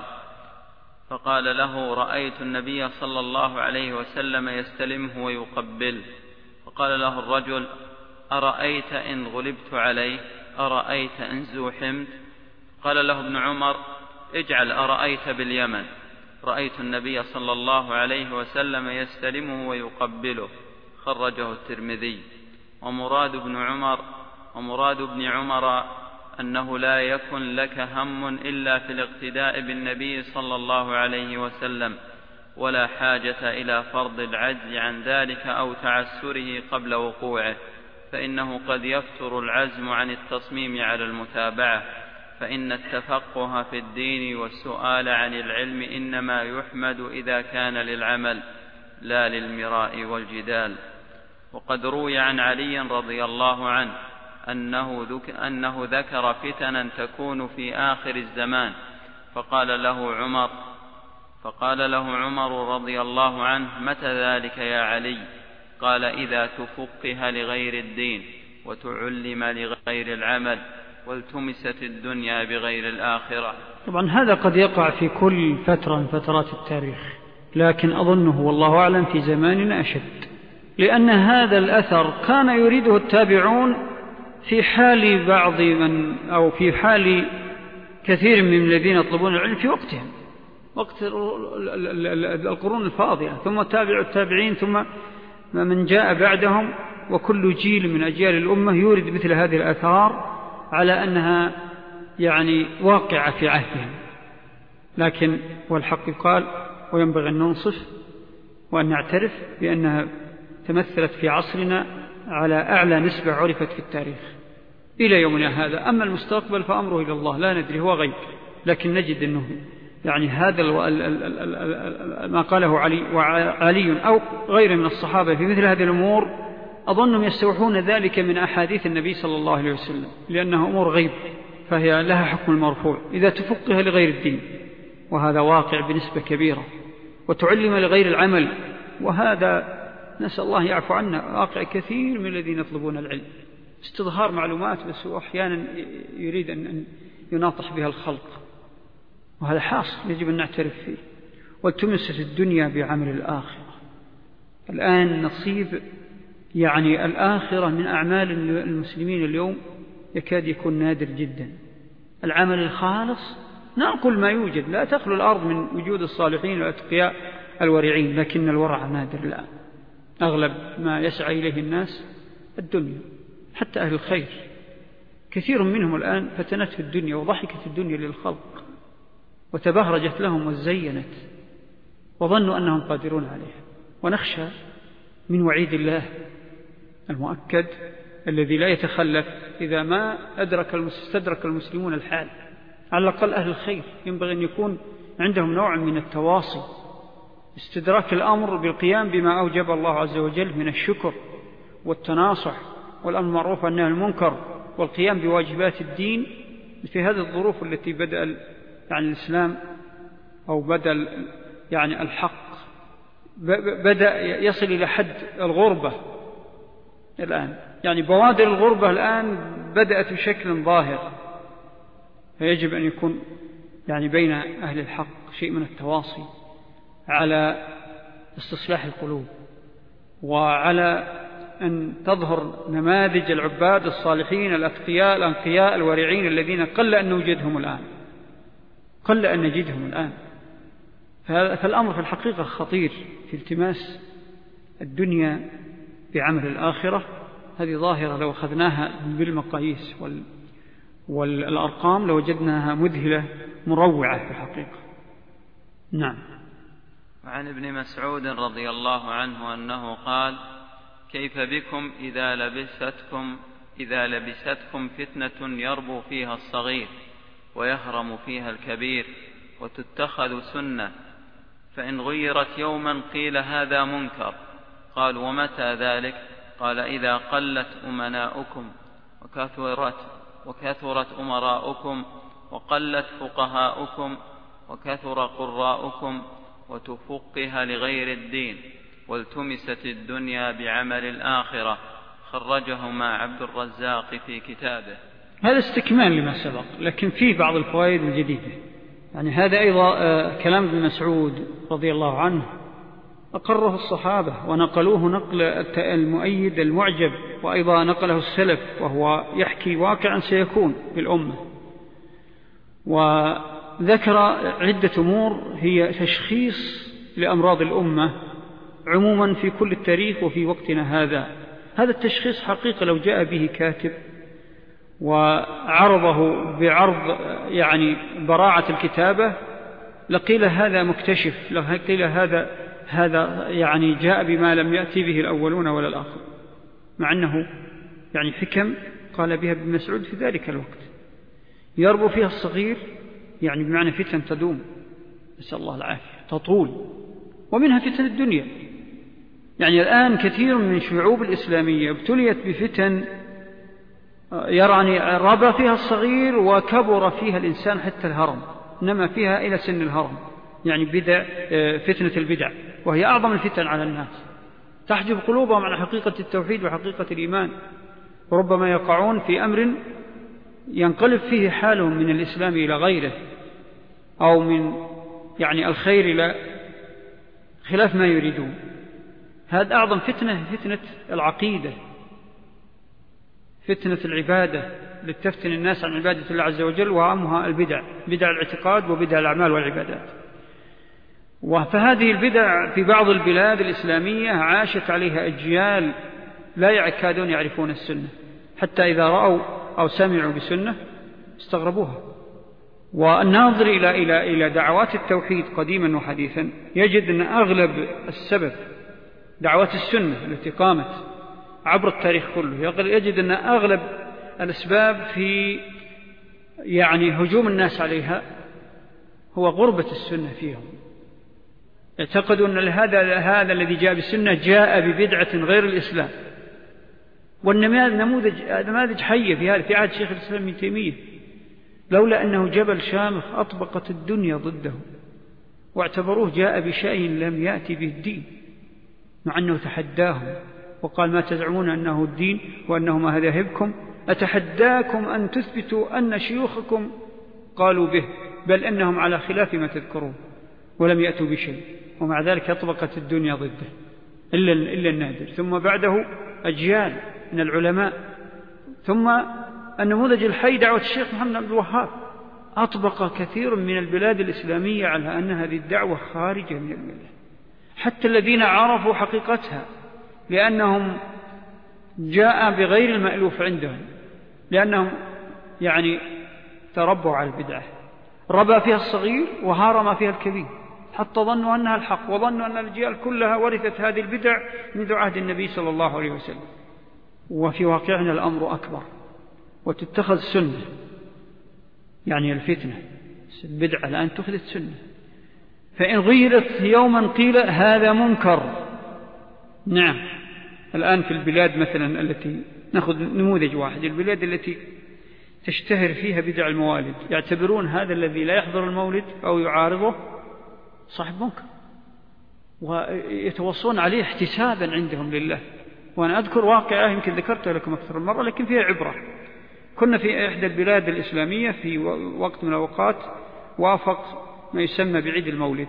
Speaker 2: فقال له: رأيت النبي صلى الله عليه وسلم يستلمه ويقبله. فقال له الرجل: أرأيت إن غلبت عليه؟ أرأيت إن زوحمت؟ قال له ابن عمر: اجعل أرأيت باليمن. رأيت النبي صلى الله عليه وسلم يستلمه ويقبله. خرجه الترمذي. ومراد ابن عمر أنه لا يكن لك هم إلا في الاقتداء بالنبي صلى الله عليه وسلم، ولا حاجة إلى فرض العجز عن ذلك أو تعسره قبل وقوعه، فإنه قد يفتر العزم عن التصميم على المتابعة، فإن التفقه في الدين والسؤال عن العلم إنما يحمد إذا كان للعمل لا للمراء والجدال. وقد روي عن علي رضي الله عنه أنه ذكر فتنا تكون في آخر الزمان، فقال له عمر رضي الله عنه: متى ذلك يا علي؟ قال: إذا تفقه لغير الدين وتعلم لغير العمل والتمست الدنيا بغير الآخرة.
Speaker 1: طبعا هذا قد يقع في كل فترة من فترات التاريخ، لكن أظنه والله أعلم في زماننا أشد، لأن هذا الأثر كان يريده التابعون في حال بعض من أو في حال كثير من الذين يطلبون العلم في وقتهم، وقت القرون الفاضلة، ثم تابع التابعين، ثم من جاء بعدهم، وكل جيل من أجيال الأمة يورد مثل هذه الآثار على أنها يعني واقعة في عهدهم. لكن والحق يقال وينبغي أن ننصف وأن نعترف بأنها تمثلت في عصرنا على أعلى نسبة عرفت في التاريخ إلى يومنا هذا. أما المستقبل فأمره إلى الله، لا ندري، هو غيب، لكن نجد أنه يعني هذا ما قاله علي أو غيره من الصحابة في مثل هذه الأمور أظنهم يستوحون ذلك من أحاديث النبي صلى الله عليه وسلم، لأنها أمور غيب فهي لها حكم المرفوع إذا تفقه لغير الدين، وهذا واقع بنسبة كبيرة، وتعلم لغير العمل، وهذا نسأل الله يعفو عنا واقع كثير من الذين يطلبون العلم، استظهار معلومات بس أحيانا يريد أن يناطح بها الخلق، وهذا حاصل يجب أن نعترف فيه. والتمست الدنيا بعمل الآخرة. الآن نصيب يعني الآخرة من أعمال المسلمين اليوم يكاد يكون نادر جدا. العمل الخالص نأكل ما يوجد، لا تخلو الأرض من وجود الصالحين والأتقياء الورعين، لكن الورع نادر الآن. أغلب ما يسعى إليه الناس الدنيا، حتى أهل الخير كثير منهم الآن فتنته الدنيا وضحكت الدنيا للخلق وتبهرجت لهم وزينت وظنوا أنهم قادرون عليها. ونخشى من وعيد الله المؤكد الذي لا يتخلف إذا ما استدرك المسلمون الحال. على الأقل أهل الخير ينبغي أن يكون عندهم نوع من التواصي، استدراك الأمر بالقيام بما أوجب الله عز وجل من الشكر والتناصح والأمر المعروف والنهي عن المنكر والقيام بواجبات الدين في هذه الظروف التي بدأ يعني الإسلام أو بدأ يعني الحق بدأ يصل إلى حد الغربة الآن، يعني بوادر الغربة الآن بدأت بشكل ظاهر، فيجب أن يكون يعني بين أهل الحق شيء من التواصي على استصلاح القلوب، وعلى أن تظهر نماذج العباد الصالحين الأتقياء الأنقياء الورعين الذين قل أن نجدهم الآن. فالأمر في الحقيقة خطير في التماس الدنيا بعمل الآخرة. هذه ظاهرة لو أخذناها بالمقاييس والأرقام لوجدناها مذهلة مروعة في الحقيقة. نعم.
Speaker 2: وعن ابن مسعود رضي الله عنه أنه قال: كيف بكم إذا لبستكم فتنة يربو فيها الصغير ويهرم فيها الكبير وتتخذ سنة، فإن غيرت يوما قيل هذا منكر. قال: ومتى ذلك؟ قال: إذا قلت أمناؤكم وكثرت أمراؤكم وقلت فقهاؤكم وكثر قراؤكم وتفقها لغير الدين والتمست الدنيا بعمل الآخرة. خرجهما عبد الرزاق في كتابه.
Speaker 1: هذا استكمال لما سبق، لكن فيه بعض الفوائد الجديدة. يعني هذا أيضا كلام ابن مسعود رضي الله عنه أقره الصحابة ونقلوه نقل المؤيد المعجب، وأيضا نقله السلف، وهو يحكي واقعا سيكون في الأمة. وذكر عدة أمور هي تشخيص لأمراض الأمة عموما في كل التاريخ وفي وقتنا هذا. هذا التشخيص حقيقة لو جاء به كاتب وعرضه بعرض يعني براعة الكتابة لقيل هذا مكتشف، لقيل هذا يعني جاء بما لم يأتي به الأولون ولا الآخر، مع أنه يعني حكم قال بها ابن مسعود في ذلك الوقت. يربو فيها الصغير يعني بمعنى فتن تدوم، نسأل الله العافية، تطول، ومنها فتن الدنيا. يعني الآن كثير من الشعوب الإسلامية ابتليت بفتن يعني ربى فيها الصغير وكبر فيها الإنسان حتى الهرم، إنما فيها إلى سن الهرم، يعني فتنة البدع، وهي أعظم الفتن على الناس، تحجب قلوبهم عن حقيقة التوحيد وحقيقة الإيمان، وربما يقعون في أمر ينقلب فيه حالهم من الإسلام إلى غيره، أو من يعني الخير إلى خلاف ما يريدون. هذا أعظم فتنة العقيدة، فتنة العبادة لتفتن الناس عن عبادة الله عز وجل، وأهمها البدع، بدع الاعتقاد وبدع الأعمال والعبادات. فهذه البدع في بعض البلاد الإسلامية عاشت عليها أجيال لا يكادون يعرفون السنة، حتى إذا رأوا أو سمعوا بسنة استغربوها. والناظر إلى دعوات التوحيد قديما وحديثا يجد أن أغلب السبب دعوات السنة التي قامت عبر التاريخ كله، يجد أن أغلب الأسباب في هجوم الناس عليها هو غربة السنة فيهم. يعتقدوا أن هذا الذي جاء بالسنة جاء ببدعة غير الإسلام. والنماذج حية في عهد شيخ الإسلام ابن تيمية، لولا أنه جبل شامخ أطبقت الدنيا ضده، واعتبروه جاء بشيء لم يأتي به الدين، مع أنه تحداهم وقال: ما تزعمون أنه الدين وأنه مذاهبكم، أتحداكم أن تثبتوا أن شيوخكم قالوا به، بل أنهم على خلاف ما تذكرون ولم يأتوا بشيء، ومع ذلك أطبقت الدنيا ضده إلا النادر. ثم بعده أجيال من العلماء. ثم النموذج الحي دعوة الشيخ محمد عبد الوهاب أطبق كثير من البلاد الإسلامية على أن هذه الدعوة خارجة من الملة، حتى الذين عرفوا حقيقتها، لأنهم جاء بغير المألوف عندهم، لأنهم تربوا على البدعة، ربى فيها الصغير وهارم فيها الكبير، حتى ظنوا أنها الحق، وظنوا أن الأجيال كلها ورثت هذه البدع منذ عهد النبي صلى الله عليه وسلم. وفي واقعنا الأمر أكبر، وتتخذ سنة، الفتنة البدعة الآن اتخذت سنة، فإن غيرت يوما قيل هذا منكر. نعم، الآن في البلاد مثلا التي نأخذ نموذج واحد، البلاد التي تشتهر فيها بدع الموالد، يعتبرون هذا الذي لا يحضر المولد أو يعارضه صاحب منكر، ويتوصون عليه احتسابا عندهم لله. وأنا أذكر واقعة يمكن ذكرتها لكم أكثر من مرة، لكن فيها عبرة. كنا في إحدى البلاد الإسلامية في وقت من الأوقات وافق ما يسمى بعيد المولد،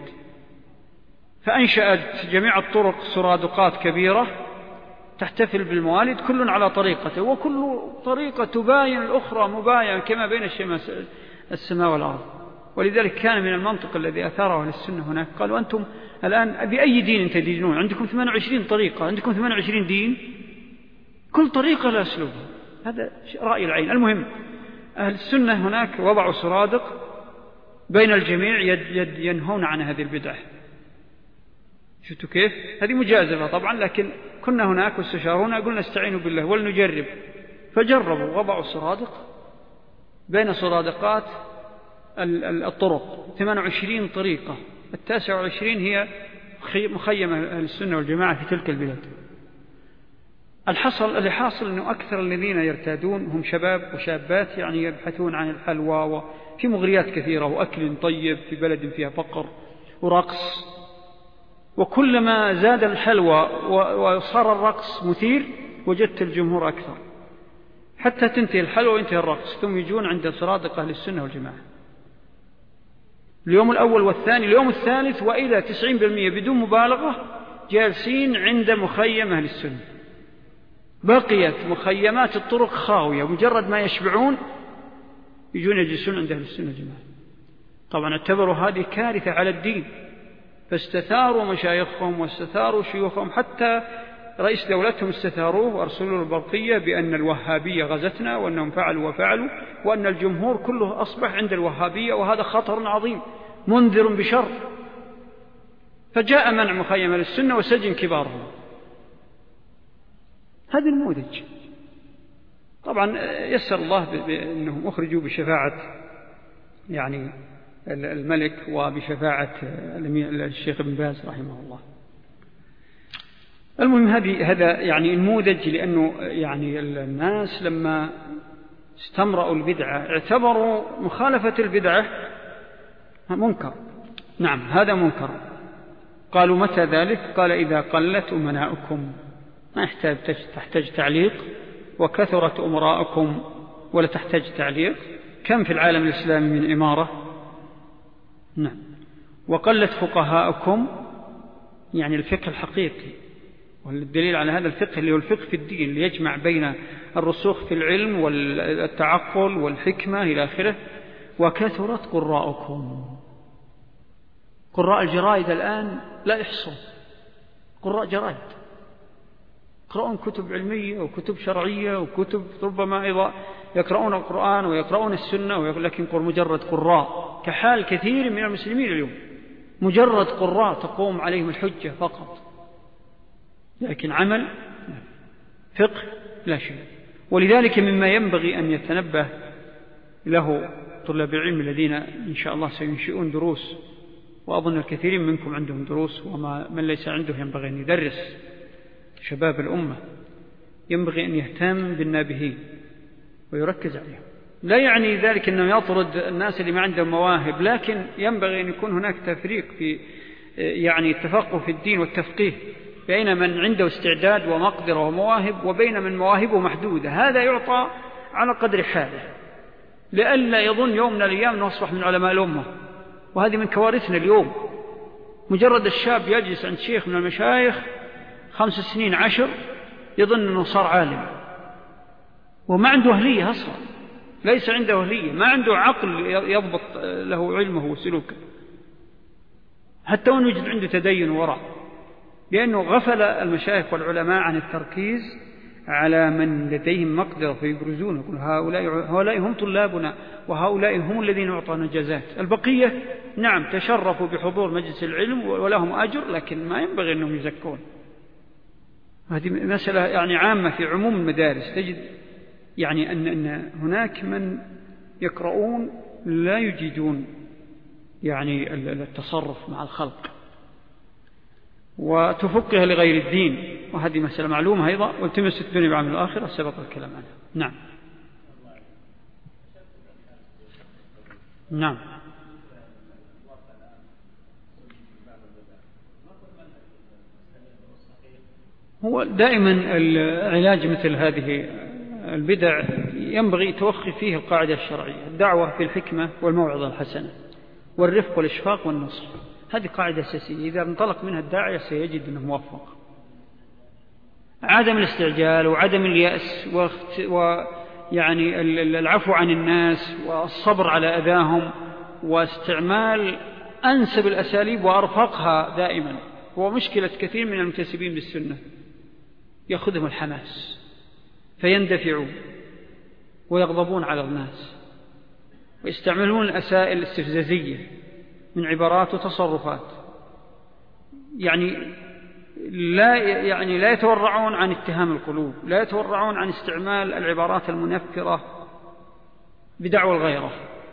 Speaker 1: فأنشأت جميع الطرق سرادقات كبيرة تحتفل بالموالد، كل على طريقته، وكل طريقة تباين الأخرى مباين كما بين السماء والأرض. ولذلك كان من المنطق الذي أثاره أهل السنة هناك، قالوا: أنتم الآن بأي دين تدينون؟ عندكم 28 طريقة، عندكم 28 دين، كل طريقة لا أسلوبها. هذا رأي العين. المهم أهل السنة هناك وضعوا سرادق بين الجميع ينهون عن هذه البدعة. شفتوا كيف؟ هذه مجازفة طبعا، لكن كنا هناك واستشارونا، قلنا استعينوا بالله ولنجرب. فجربوا، وضعوا سرادق بين سرادقات الطرق، 28 طريقة، 29 هي مخيمة أهل السنة والجماعة في تلك البلاد. اللي حاصل أنه أكثر الذين يرتادون هم شباب وشابات يبحثون عن الحلوى، وفي مغريات كثيرة وأكل طيب في بلد فيها فقر ورقص، وكلما زاد الحلوى وصار الرقص مثير وجدت الجمهور أكثر، حتى تنتهي الحلوى وينتهي الرقص، ثم يجون عند سرادق أهل السنة والجماعة اليوم الأول والثاني، اليوم الثالث، وإلى 90% بدون مبالغة جالسين عند مخيم أهل السنة. بقيت مخيمات الطرق خاوية، مجرد ما يشبعون يجون يجلسون عند أهل السنة والجماعة. طبعا اعتبروا هذه كارثة على الدين، فاستثاروا مشايخهم واستثاروا شيوخهم، حتى رئيس دولتهم استثاروه وأرسلوا له البرقية بأن الوهابية غزتنا، وأنهم فعلوا وفعلوا، وأن الجمهور كله أصبح عند الوهابية، وهذا خطر عظيم منذر بشر. فجاء منع مخيم للسنة وسجن كبارهم. هذا النموذج. طبعا يسر الله بأنهم أخرجوا بشفاعة الملك وبشفاعة الشيخ ابن باز رحمه الله. المهم هذا نموذج، لأنه الناس لما استمرأوا البدعة اعتبروا مخالفة البدعة منكر. نعم، هذا منكر. قالوا: متى ذلك؟ قال: إذا قلت أمناؤكم، ما تحتاج تعليق، وكثرت أمراءكم ولا تحتاج تعليق. كم في العالم الإسلامي من إمارة؟ نعم. وقلت فقهاءكم، الفقه الحقيقي، والدليل على هذا الفقه اللي هو الفقه في الدين اللي يجمع بين الرسوخ في العلم والتعقل والحكمة إلى آخره. وكثرت قراءكم، قراء الجرائد الآن لا يحصون، قراء جرائد يقرؤون كتب علمية وكتب شرعية وكتب ربما أيضا يقرؤون القرآن ويقرؤون السنة، لكن مجرد قراء، كحال كثير من المسلمين اليوم، مجرد قراء تقوم عليهم الحجة فقط، لكن عمل فقه لا شيء. ولذلك مما ينبغي أن يتنبه له طلاب العلم الذين إن شاء الله سينشئون دروس، وأظن الكثيرين منكم عندهم دروس، ومن ليس عنده ينبغي أن يدرس شباب الأمة، ينبغي أن يهتم بالنابهين ويركز عليهم. لا يعني ذلك أنه يطرد الناس اللي ما عندهم مواهب، لكن ينبغي أن يكون هناك تفريق في يعني التفقه في الدين والتفقيه بين من عنده استعداد ومقدرة ومواهب وبين من مواهبه محدودة. هذا يعطى على قدر حاله، لئلا يظن يوم من الأيام أنه أصبح من علماء الأمة، وهذه من كوارثنا اليوم. مجرد الشاب يجلس عند شيخ من المشايخ 5 سنين 10 يظن أنه صار عالم، وما عنده أهلية أصلا، ليس عنده أهلية، ما عنده عقل يضبط له علمه وسلوكه، حتى وأن يوجد عنده تدين وورع، لأنه غفل المشايخ والعلماء عن التركيز على من لديهم مقدرة فيبرزون، يقول هؤلاء هم طلابنا وهؤلاء هم الذين أعطانا جزات. البقية نعم تشرفوا بحضور مجلس العلم ولهم أجر، لكن ما ينبغي أنهم يزكون. هذه مسألة يعني عامة في عموم المدارس، تجد يعني أن هناك من يقرؤون لا يجيدون يعني التصرف مع الخلق وتفقها لغير الدين، وهذه مسألة معلومة أيضا، والتمس الدنيا بعمل الآخرة سبق الكلام عنها. نعم نعم. هو دائما العلاج مثل هذه البدع ينبغي توخي فيه القاعدة الشرعية: الدعوة في الحكمة والموعظة الحسنة والرفق والإشفاق والنصح. هذه قاعدة أساسية، إذا انطلق منها الداعية سيجد أنه موفق. عدم الاستعجال وعدم اليأس ويعني العفو عن الناس والصبر على أذاهم واستعمال أنسب الأساليب وأرفقها دائما هو مشكلة كثير من المنتسبين بالسنة. يأخذهم الحماس فيندفعون ويغضبون على الناس ويستعملون الأسائل الاستفزازية من عبارات وتصرفات، يعني لا يتورعون عن اتهام القلوب، لا يتورعون عن استعمال العبارات المنفرة بدعوى الغيرة.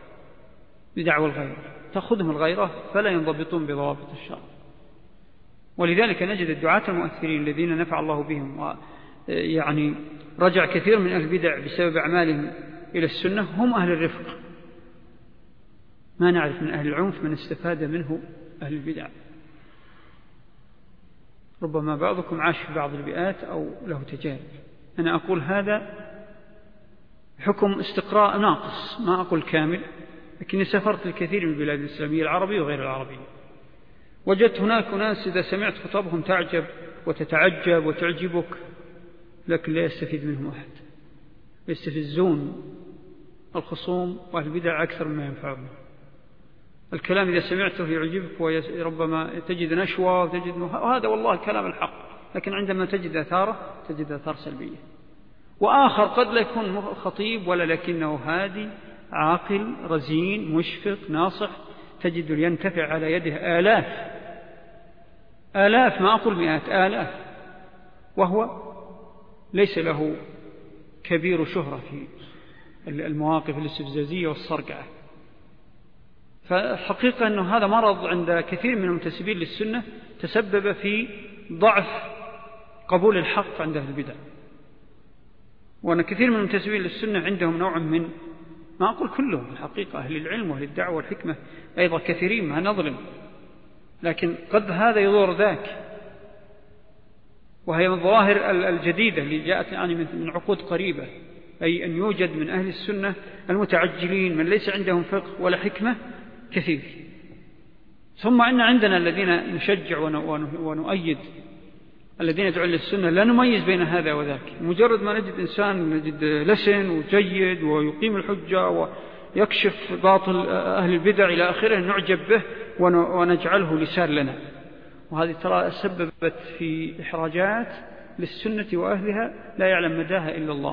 Speaker 1: تأخذهم الغيرة فلا ينضبطون بضوابط الشرع. ولذلك نجد الدعاة المؤثرين الذين نفع الله بهم ويعني رجع كثير من أهل البدع بسبب أعمالهم إلى السنة هم أهل الرفق. ما نعرف من أهل العنف من استفاد منه أهل البدع. ربما بعضكم عاش في بعض البيئات أو له تجارب. أنا أقول هذا حكم استقراء ناقص، ما أقول كامل، لكني سافرت الكثير من البلاد الإسلامية العربية وغير العربية، وجدت هناك ناس إذا سمعت خطابهم تعجب وتتعجب وتعجبك، لكن لا يستفيد منهم أحد. يستفزون الخصوم وأهل البدع أكثر مما ينفعهم. الكلام إذا سمعته يعجبك وربما تجد نشوة وتجد هذا والله الكلام الحق، لكن عندما تجد أثار سلبية. وآخر قد لا يكون خطيب ولا لكنه هادي عاقل رزين مشفق ناصح، تجد ينتفع على يده آلاف ما أقول مئات آلاف، وهو ليس له كبير شهرة في المواقف الاستفزازية والصرقعة. فالحقيقة أنه هذا مرض عند كثير من المنتسبين للسنة تسبب في ضعف قبول الحق عند أهل البدع. وأن كثير من المنتسبين للسنة عندهم نوع من، ما أقول كلهم الحقيقة، أهل العلم وأهل الدعوة والحكمة أيضا كثيرين ما نظلم، لكن قد هذا يضر ذاك. وهي من الظواهر الجديدة اللي جاءت يعني من عقود قريبة، أي أن يوجد من أهل السنة المتعجلين من ليس عندهم فقه ولا حكمة كثير. ثم إن عندنا الذين نشجع ونؤيد الذين يدعون للسنة لا نميز بين هذا وذاك. مجرد ما نجد إنسان نجد لسن وجيد ويقيم الحجة ويكشف باطل أهل البدع إلى آخره نعجب به ونجعله لسان لنا، وهذه ترى سببت في إحراجات للسنة وأهلها لا يعلم مداها إلا الله.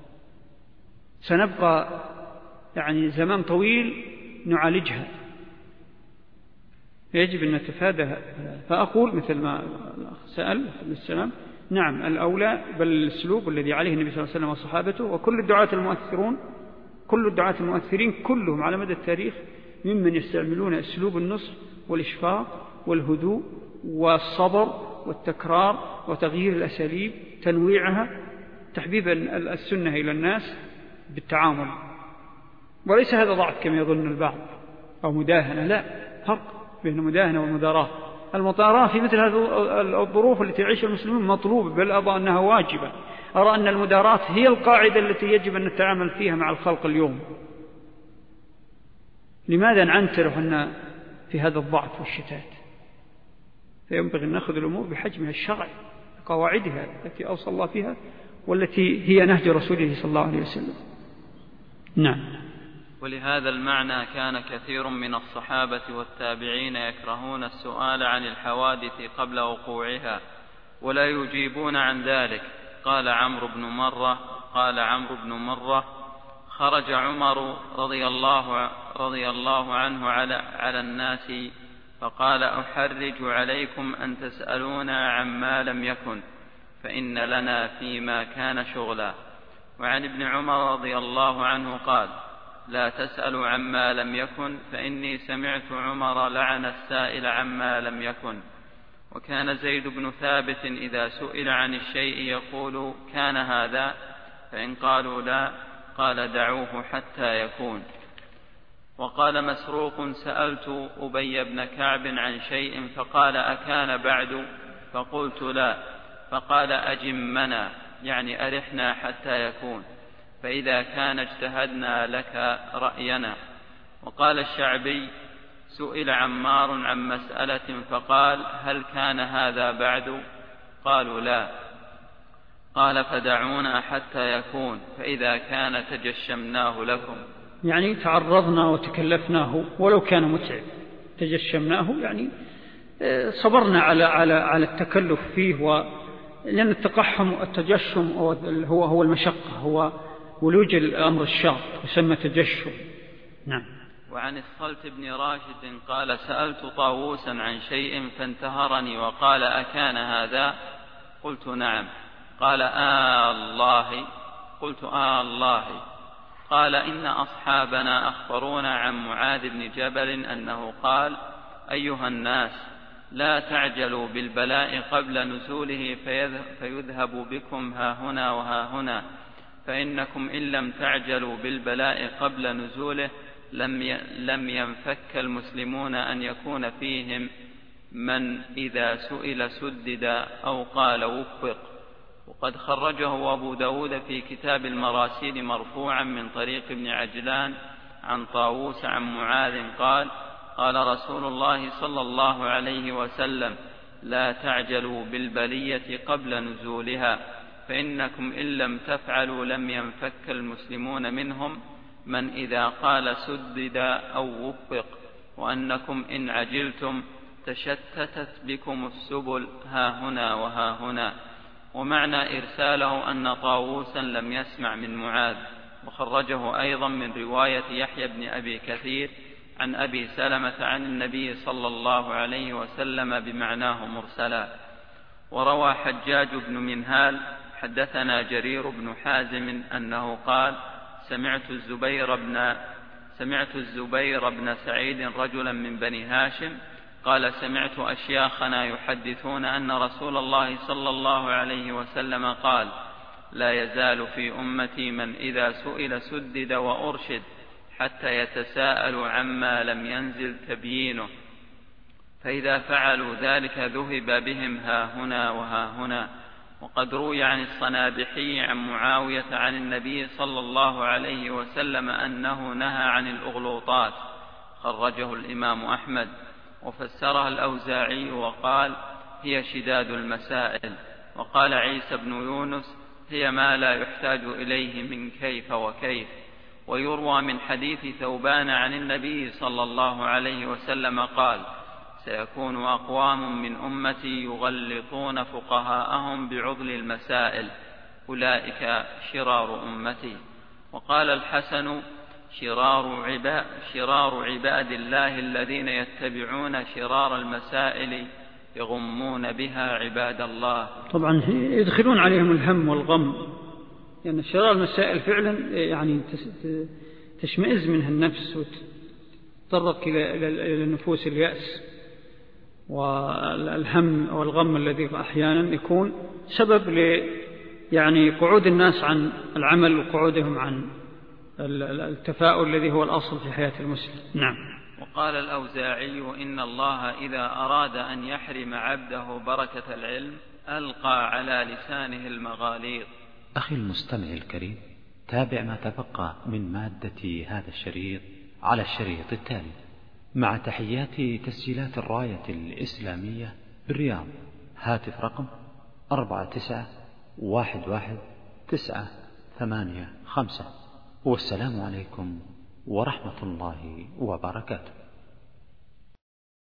Speaker 1: سنبقى يعني زمان طويل نعالجها، يجب أن نتفاداها. فأقول مثل ما سأل السلام، نعم الأولى بل الأسلوب الذي عليه النبي صلى الله عليه وسلم وصحابته وكل الدعاة المؤثرون، كل الدعاة المؤثرين كلهم على مدى التاريخ ممن يستعملون أسلوب النصح والإشفاق والهدوء والصبر والتكرار وتغيير الأساليب، تنويعها، تحبيب السنة إلى الناس بالتعامل. وليس هذا ضعف كما يظن البعض أو مداهنة، لا، فرق بين المداهنة والمداراة. المداراة في مثل هذه الظروف التي يعيش المسلمين مطلوبة، بل أرى أنها واجبة. أرى أن المداراة هي القاعدة التي يجب أن نتعامل فيها مع الخلق اليوم. لماذا نعنتر في هذا الضعف والشتات؟ فينبغي أن نأخذ الأمور بحجمها الشرعي، قواعدها التي أوصى الله فيها والتي هي نهج رسوله صلى الله عليه وسلم. نعم.
Speaker 2: ولهذا المعنى كان كثير من الصحابة والتابعين يكرهون السؤال عن الحوادث قبل وقوعها ولا يجيبون عن ذلك. قال عمرو بن مرة خرج عمر رضي الله عنه على الناس فقال أحرج عليكم أن تسألونا عما لم يكن فإن لنا فيما كان شغلا. وعن ابن عمر رضي الله عنه قال لا تسألوا عما لم يكن فإني سمعت عمر لعن السائل عما لم يكن. وكان زيد بن ثابت إذا سئل عن الشيء يقول كان هذا، فإن قالوا لا قال دعوه حتى يكون. وقال مسروق سألت أبي بن كعب عن شيء فقال أكان بعد؟ فقلت لا، فقال أجمنا، يعني أرحنا حتى يكون، فإذا كان اجتهدنا لك رأينا. وقال الشعبي سئل عمار عن مسألة فقال هل كان هذا بعد؟ قالوا لا، قال فدعونا حتى يكون، فإذا كان تجشمناه لكم،
Speaker 1: يعني تعرضنا وتكلفناه ولو كان متعب. تجشمناه يعني صبرنا على التكلف فيه، لأن التقحم والتجشم هو المشقة، هو ولوج الأمر الشاق يسمى تجشم. نعم.
Speaker 2: وعن الصلت بن راشد قال سألت طاووسا عن شيء فانتهرني وقال أكان هذا؟ قلت نعم. قال الله؟ قلت الله. قال إن أصحابنا أخبرونا عن معاذ بن جبل أنه قال أيها الناس لا تعجلوا بالبلاء قبل نزوله فيذهب بكم هاهنا وهاهنا، فإنكم إن لم تعجلوا بالبلاء قبل نزوله لم ينفك المسلمون أن يكون فيهم من إذا سئل سدد أو قال وفق. وقد خرجه أبو داود في كتاب المراسيل مرفوعا من طريق ابن عجلان عن طاووس عن معاذ قال قال رسول الله صلى الله عليه وسلم لا تعجلوا بالبلية قبل نزولها، فإنكم إن لم تفعلوا لم ينفك المسلمون منهم من إذا قال سدد أو وفق، وأنكم إن عجلتم تشتتت بكم السبل هاهنا وهاهنا. ومعنى إرساله أن طاووسا لم يسمع من معاذ. وخرجه أيضا من رواية يحيى بن أبي كثير عن أبي سلمة عن النبي صلى الله عليه وسلم بمعناه مرسلا. وروى حجاج بن منهال حدثنا جرير بن حازم أنه قال سمعت الزبير بن سعيد رجلا من بني هاشم قال سمعت أشياخنا يحدثون أن رسول الله صلى الله عليه وسلم قال لا يزال في أمتي من إذا سئل سدد وأرشد حتى يتساءل عما لم ينزل تبيينه، فإذا فعلوا ذلك ذهب بهم هاهنا وهاهنا. وقد روي عن الصنابحي عن معاوية عن النبي صلى الله عليه وسلم أنه نهى عن الأغلوطات، خرجه الإمام أحمد. وفسرها الأوزاعي وقال هي شداد المسائل. وقال عيسى بن يونس: هي ما لا يحتاج إليه من كيف وكيف. ويروى من حديث ثوبان عن النبي صلى الله عليه وسلم قال: سيكون أقوام من أمتي يغلطون فقهاءهم بعضل المسائل، أولئك شرار أمتي. وقال الحسن: شرار عباد الله الذين يتبعون شرار المسائل يغمون بها عباد الله.
Speaker 1: طبعا يدخلون عليهم الهم والغم، لأن يعني شرار المسائل فعلا يعني تشمئز منها النفس وتتطرق إلى النفوس اليأس والهم والغم الذي أحيانا يكون سبب يعني قعود الناس عن العمل وقعودهم عن التفاؤل الذي هو الأصل في حياة المسلم. نعم.
Speaker 2: وقال الأوزاعي: إن الله إذا أراد أن يحرم عبده بركة العلم ألقى على لسانه المغاليظ.
Speaker 3: أخي المستمع الكريم، تابع ما تبقى من مادة هذا الشريط على الشريط التالي، مع تحيات تسجيلات الراية الإسلامية بالرياض. هاتف رقم 49111985. والسلام عليكم ورحمة الله وبركاته.